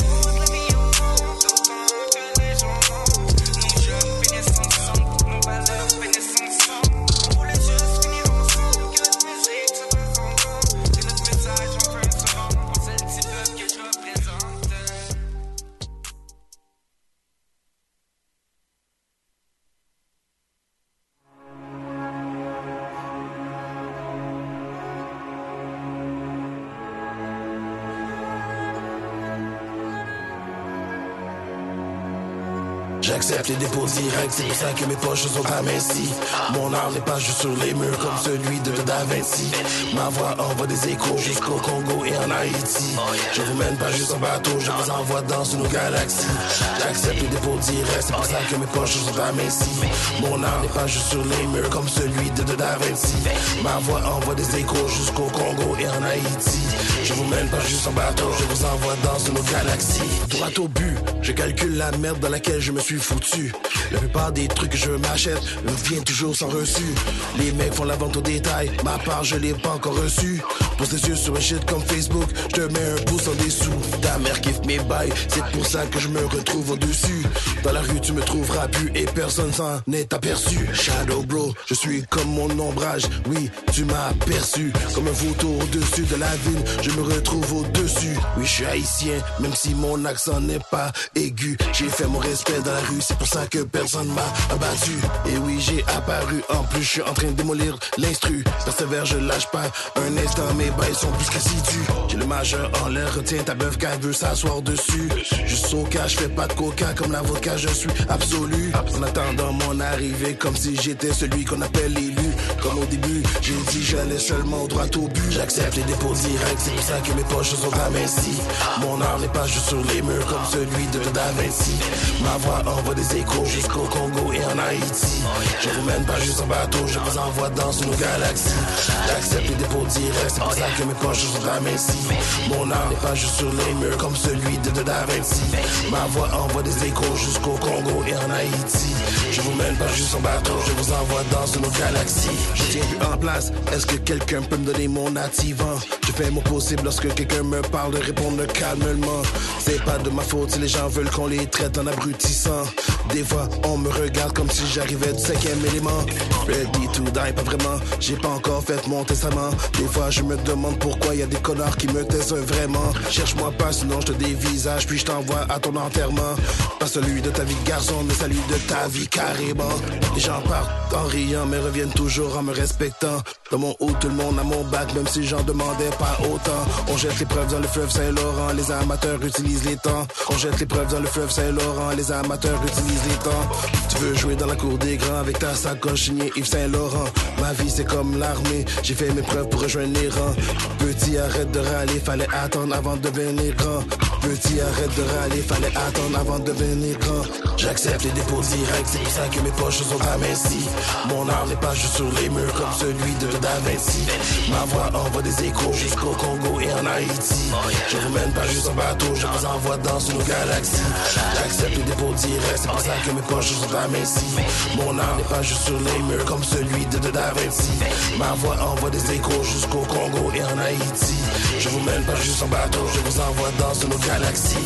J'accepte les dépôts directs, c'est pour ça que mes poches sont amincies. Mon art n'est pas juste sur les murs comme celui de Da Vinci. Ma voix envoie des échos jusqu'au Congo et en Haïti. Je vous mène pas juste en bateau, je vous envoie dans une galaxie. J'accepte les dépôts directs, c'est pour ça que mes poches sont amincies. Mon art n'est pas juste sur les murs comme celui de Da Vinci. Ma voix envoie des échos jusqu'au Congo et en Haïti. Je vous mène pas juste en bateau, je vous envoie dans une galaxie. Droit au but, je calcule la merde dans laquelle je me suis foutu. La plupart des trucs que je m'achète me viennent toujours sans reçu. Les mecs font la vente au détail, ma part je l'ai pas encore reçu. Pose les yeux sur un shit comme Facebook, je te mets un pouce en dessous. Ta mère kiffe mes bails, c'est pour ça que je me retrouve au-dessus. Dans la rue tu me trouveras plus et personne s'en est aperçu. Shadow bro, je suis comme mon ombrage, oui tu m'as aperçu. Comme un vautour au-dessus de la ville, je me retrouve au-dessus. Oui je suis haïtien, même si mon accent n'est pas aigu. J'ai fait mon respect dans la rue, c'est pour ça que personne m'a abattu. Et oui j'ai apparu, en plus je suis en train de démolir l'instru. Persévère, je lâche pas un instant, mes bails sont plus qu'assidus. J'ai le majeur en l'air, retiens ta bœuf qu'elle veut s'asseoir dessus. Juste au cas, je fais pas de coca, comme l'avocat je suis absolu. En attendant mon arrivée, comme si j'étais celui qu'on appelle l'élu. Comme au début, j'ai dit j'allais seulement droit au but. J'accepte les dépôts directs, c'est pour ça que mes poches sont amincies. Mon art n'est pas juste sur les murs comme celui de Da Vinci. Ma voix envoie des échos jusqu'au Congo et en Haïti. Je vous mène pas juste en bateau, je vous envoie dans une galaxie. J'accepte les dépôts directs, c'est pour ça que mes poches sont amincies. Mon art n'est pas juste sur les murs comme celui de Da Vinci. Ma voix envoie des échos jusqu'au Congo et en Haïti. Je vous mène pas juste en bateau, je vous envoie dans une galaxie. Je tiens plus en place, est-ce que quelqu'un peut me donner mon activant? Je fais mon possible lorsque quelqu'un me parle de répondre calmement. C'est pas de ma faute si les gens veulent qu'on les traite en abrutissant. Des fois on me regarde comme si j'arrivais du cinquième élément. Ready to die, pas vraiment, j'ai pas encore fait mon testament. Des fois je me demande pourquoi y a des connards qui me taisent vraiment. Cherche-moi pas sinon je te dévisage puis je t'envoie à ton enterrement. Pas celui de ta vie de garçon mais celui de ta vie carrément. Les gens partent en riant mais reviennent toujours en me respectant. Dans mon haut, tout le monde a mon bac, même si j'en demandais pas autant. On jette les preuves dans le fleuve Saint-Laurent, les amateurs utilisent les temps. On jette les preuves dans le fleuve Saint-Laurent, les amateurs utilisent les temps. Tu veux jouer dans la cour des grands avec ta sacoche signée Yves Saint-Laurent. Ma vie c'est comme l'armée, j'ai fait mes preuves pour rejoindre les rangs. Petit arrête de râler, fallait attendre avant de devenir grand. Petit arrête de râler, fallait attendre avant de devenir grand. J'accepte les dépôts directs, c'est pour ça que mes poches sont amincies. Mon art n'est pas juste sur les murs comme celui de Da Vinci. Ma voix envoie des échos jusqu'au Congo et en Haïti. Je vous mène pas juste en bateau, je vous envoie dans une galaxie. J'accepte les dépôts directs, c'est pour ça que mes poches sont amincies. Mon art n'est pas juste sur les murs comme celui de Da Vinci. Ma voix envoie des échos jusqu'au Congo et en Haïti. Je vous mène pas juste en bateau, je vous envoie dans une autre galaxie.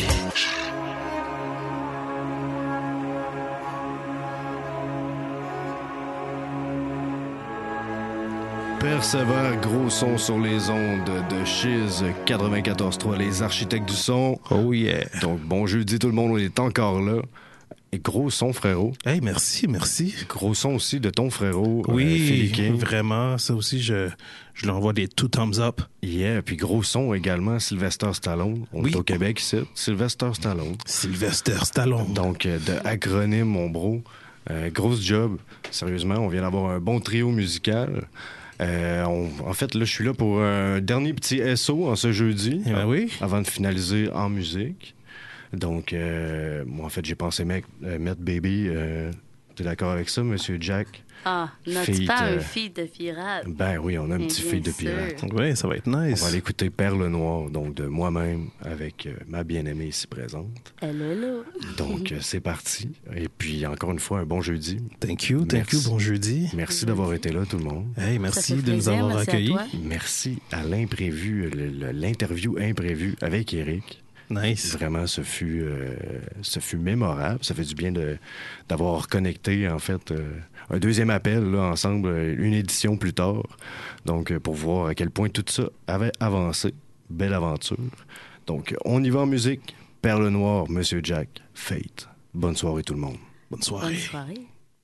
Persévère, gros son sur les ondes de Chiz quatre-vingt-quatorze trois, les architectes du son. Oh yeah. Donc, bon jeudi tout le monde, on est encore là. Et gros son, frérot. Hey, merci, merci. Gros son aussi de ton frérot, oui, euh, Philly King. Vraiment, ça aussi, je, je lui envoie des two thumbs up. Yeah, puis gros son également, Sylvester Stallone. On oui. est au Québec ici. Sylvester Stallone. Sylvester Stallone. Donc, euh, de acronyme, mon bro. Euh, grosse job. Sérieusement, on vient d'avoir un bon trio musical. Euh, on, en fait, là, je suis là pour un dernier petit S O en ce jeudi. Ben oui. Avant de finaliser en musique. Donc, euh, moi, en fait, j'ai pensé mettre, euh, mettre Baby. Euh, T'es d'accord avec ça, Monsieur Jack? Ah, notre pas euh, un feed de pirate. Ben oui, on a un Mais petit feed de pirate. Oui, ça va être nice. On va aller écouter Perle Noire, donc de moi-même, avec euh, ma bien-aimée ici présente. Elle est là. Donc, euh, c'est parti. Et puis, encore une fois, un bon jeudi. Thank you, thank merci. you, bon jeudi. Merci d'avoir été là, tout le monde. Hey, merci de plaisir, nous avoir accueillis. Merci à l'imprévu, le, le, l'interview imprévue avec Eric. Nice. Vraiment, ce fut, euh, ce fut mémorable. Ça fait du bien de, d'avoir reconnecté, en fait, euh, un deuxième appel, là, ensemble, une édition plus tard. Donc, euh, pour voir à quel point tout ça avait avancé. Belle aventure. Donc, on y va en musique. Perle Noire, Monsieur Jack, Fate. Bonne soirée, tout le monde. Bonne soirée. Bonne soirée.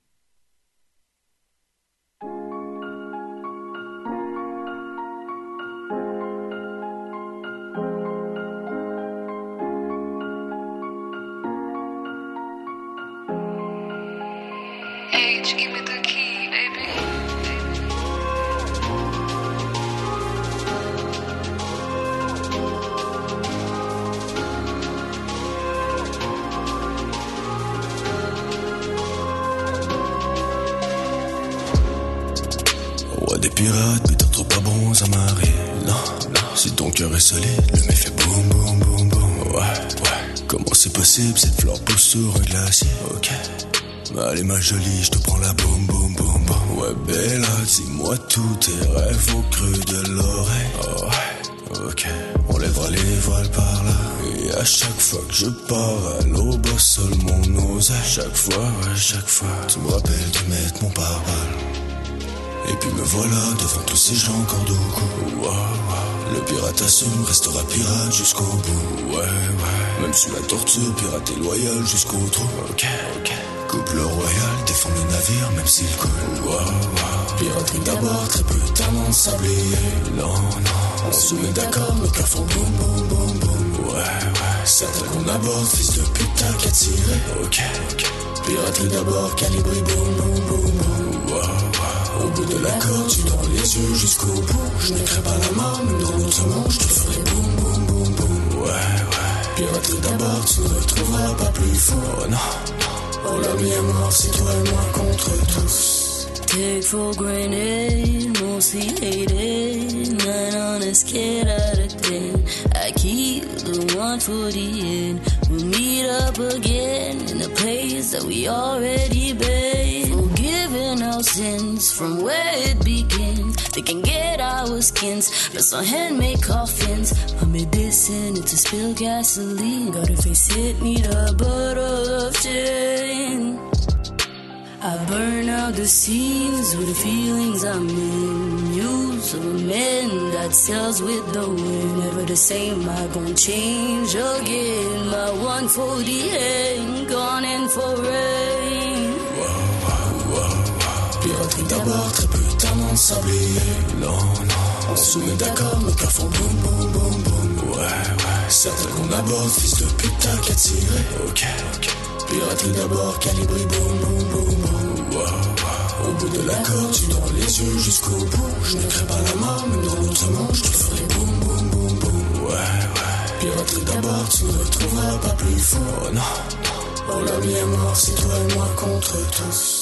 H, give me the key, baby. Ouais, des pirates, mais t'es trop pas bons à marier. Non, non, si ton cœur est solide, le mec fait boum, boum, boum, boum. Ouais, ouais. Comment c'est possible, cette fleur pousse sur un glacier? Ok. Allez ma jolie, je te prends la boum boum boum boum. Ouais Bella, dis-moi tous tes rêves au creux de l'oreille. Oh ouais, ok. On lèvera les voiles par là. Et à chaque fois que je pars à l'eau, bas seul mon oseille. Chaque fois, ouais, chaque fois, tu me rappelles de mettre mon pare-balles. Et puis me voilà devant tous ces gens corde au cou. Wow, wow. Le pirate assume, restera pirate jusqu'au bout. Ouais, ouais. Même sous la torture, pirate est loyal jusqu'au trou. Ok, ok. Couple royal, défend le navire même s'il coule. Wow, wow. Piraterie d'abord, très peu de talent de sablier. Non, non, on se met d'accord, nos cœurs font boum boum boum boum. Ouais, ouais, certains qu'on aborde, fils de putain qu'à tirer. Ok, ok. Piraterie d'abord, calibré boum boum boum boum. Wow, wow. Au bout de la corde, tu dors les yeux jusqu'au bout. Je n'écris pas la mort, même dans l'autre monde, je te ferai boum boum boum boum. Ouais, ouais. Piraterie d'abord, tu ne retrouveras pas plus fou. Oh non, non. Oh la vie est mort, c'est toi et moi contre tous. Take for granted, mostly hated. Nine honest kid out of ten. I keep the one for the end. We'll meet up again in a place that we already been. Forgiving our sins from where it began. They can get our skins, plus our handmade coffins. I made this in it to spill gasoline. Gotta face it, need a bottle of gin. I burn out the scenes with the feelings I'm in. Use of a man that sails with the wind. Never the same, I gon' change again. My one forty ain't gone in for rain. Wow, wow, wow, wow. Piraterie d'abord, très peu de s'oublier. Non, non, on se met d'accord, nos cœurs font boum, boum, boum, boum. Ouais, ouais, certain qu'on aborde, fils de putain qu'à tirer. Ok, ok. Piraterie d'abord, calibré, boum, boum, boum, boum. Wow, wow. Au bout de la corde, tu donnes les yeux jusqu'au bout. Je ne crée pas la mort, mais dans l'autre monde, je te ferai boum, boum, boum, boum. Ouais, ouais. Piraterie d'abord, tu ne retrouveras pas plus fort. Oh, non, non. Oh, la vie est mort, c'est toi et moi contre tous.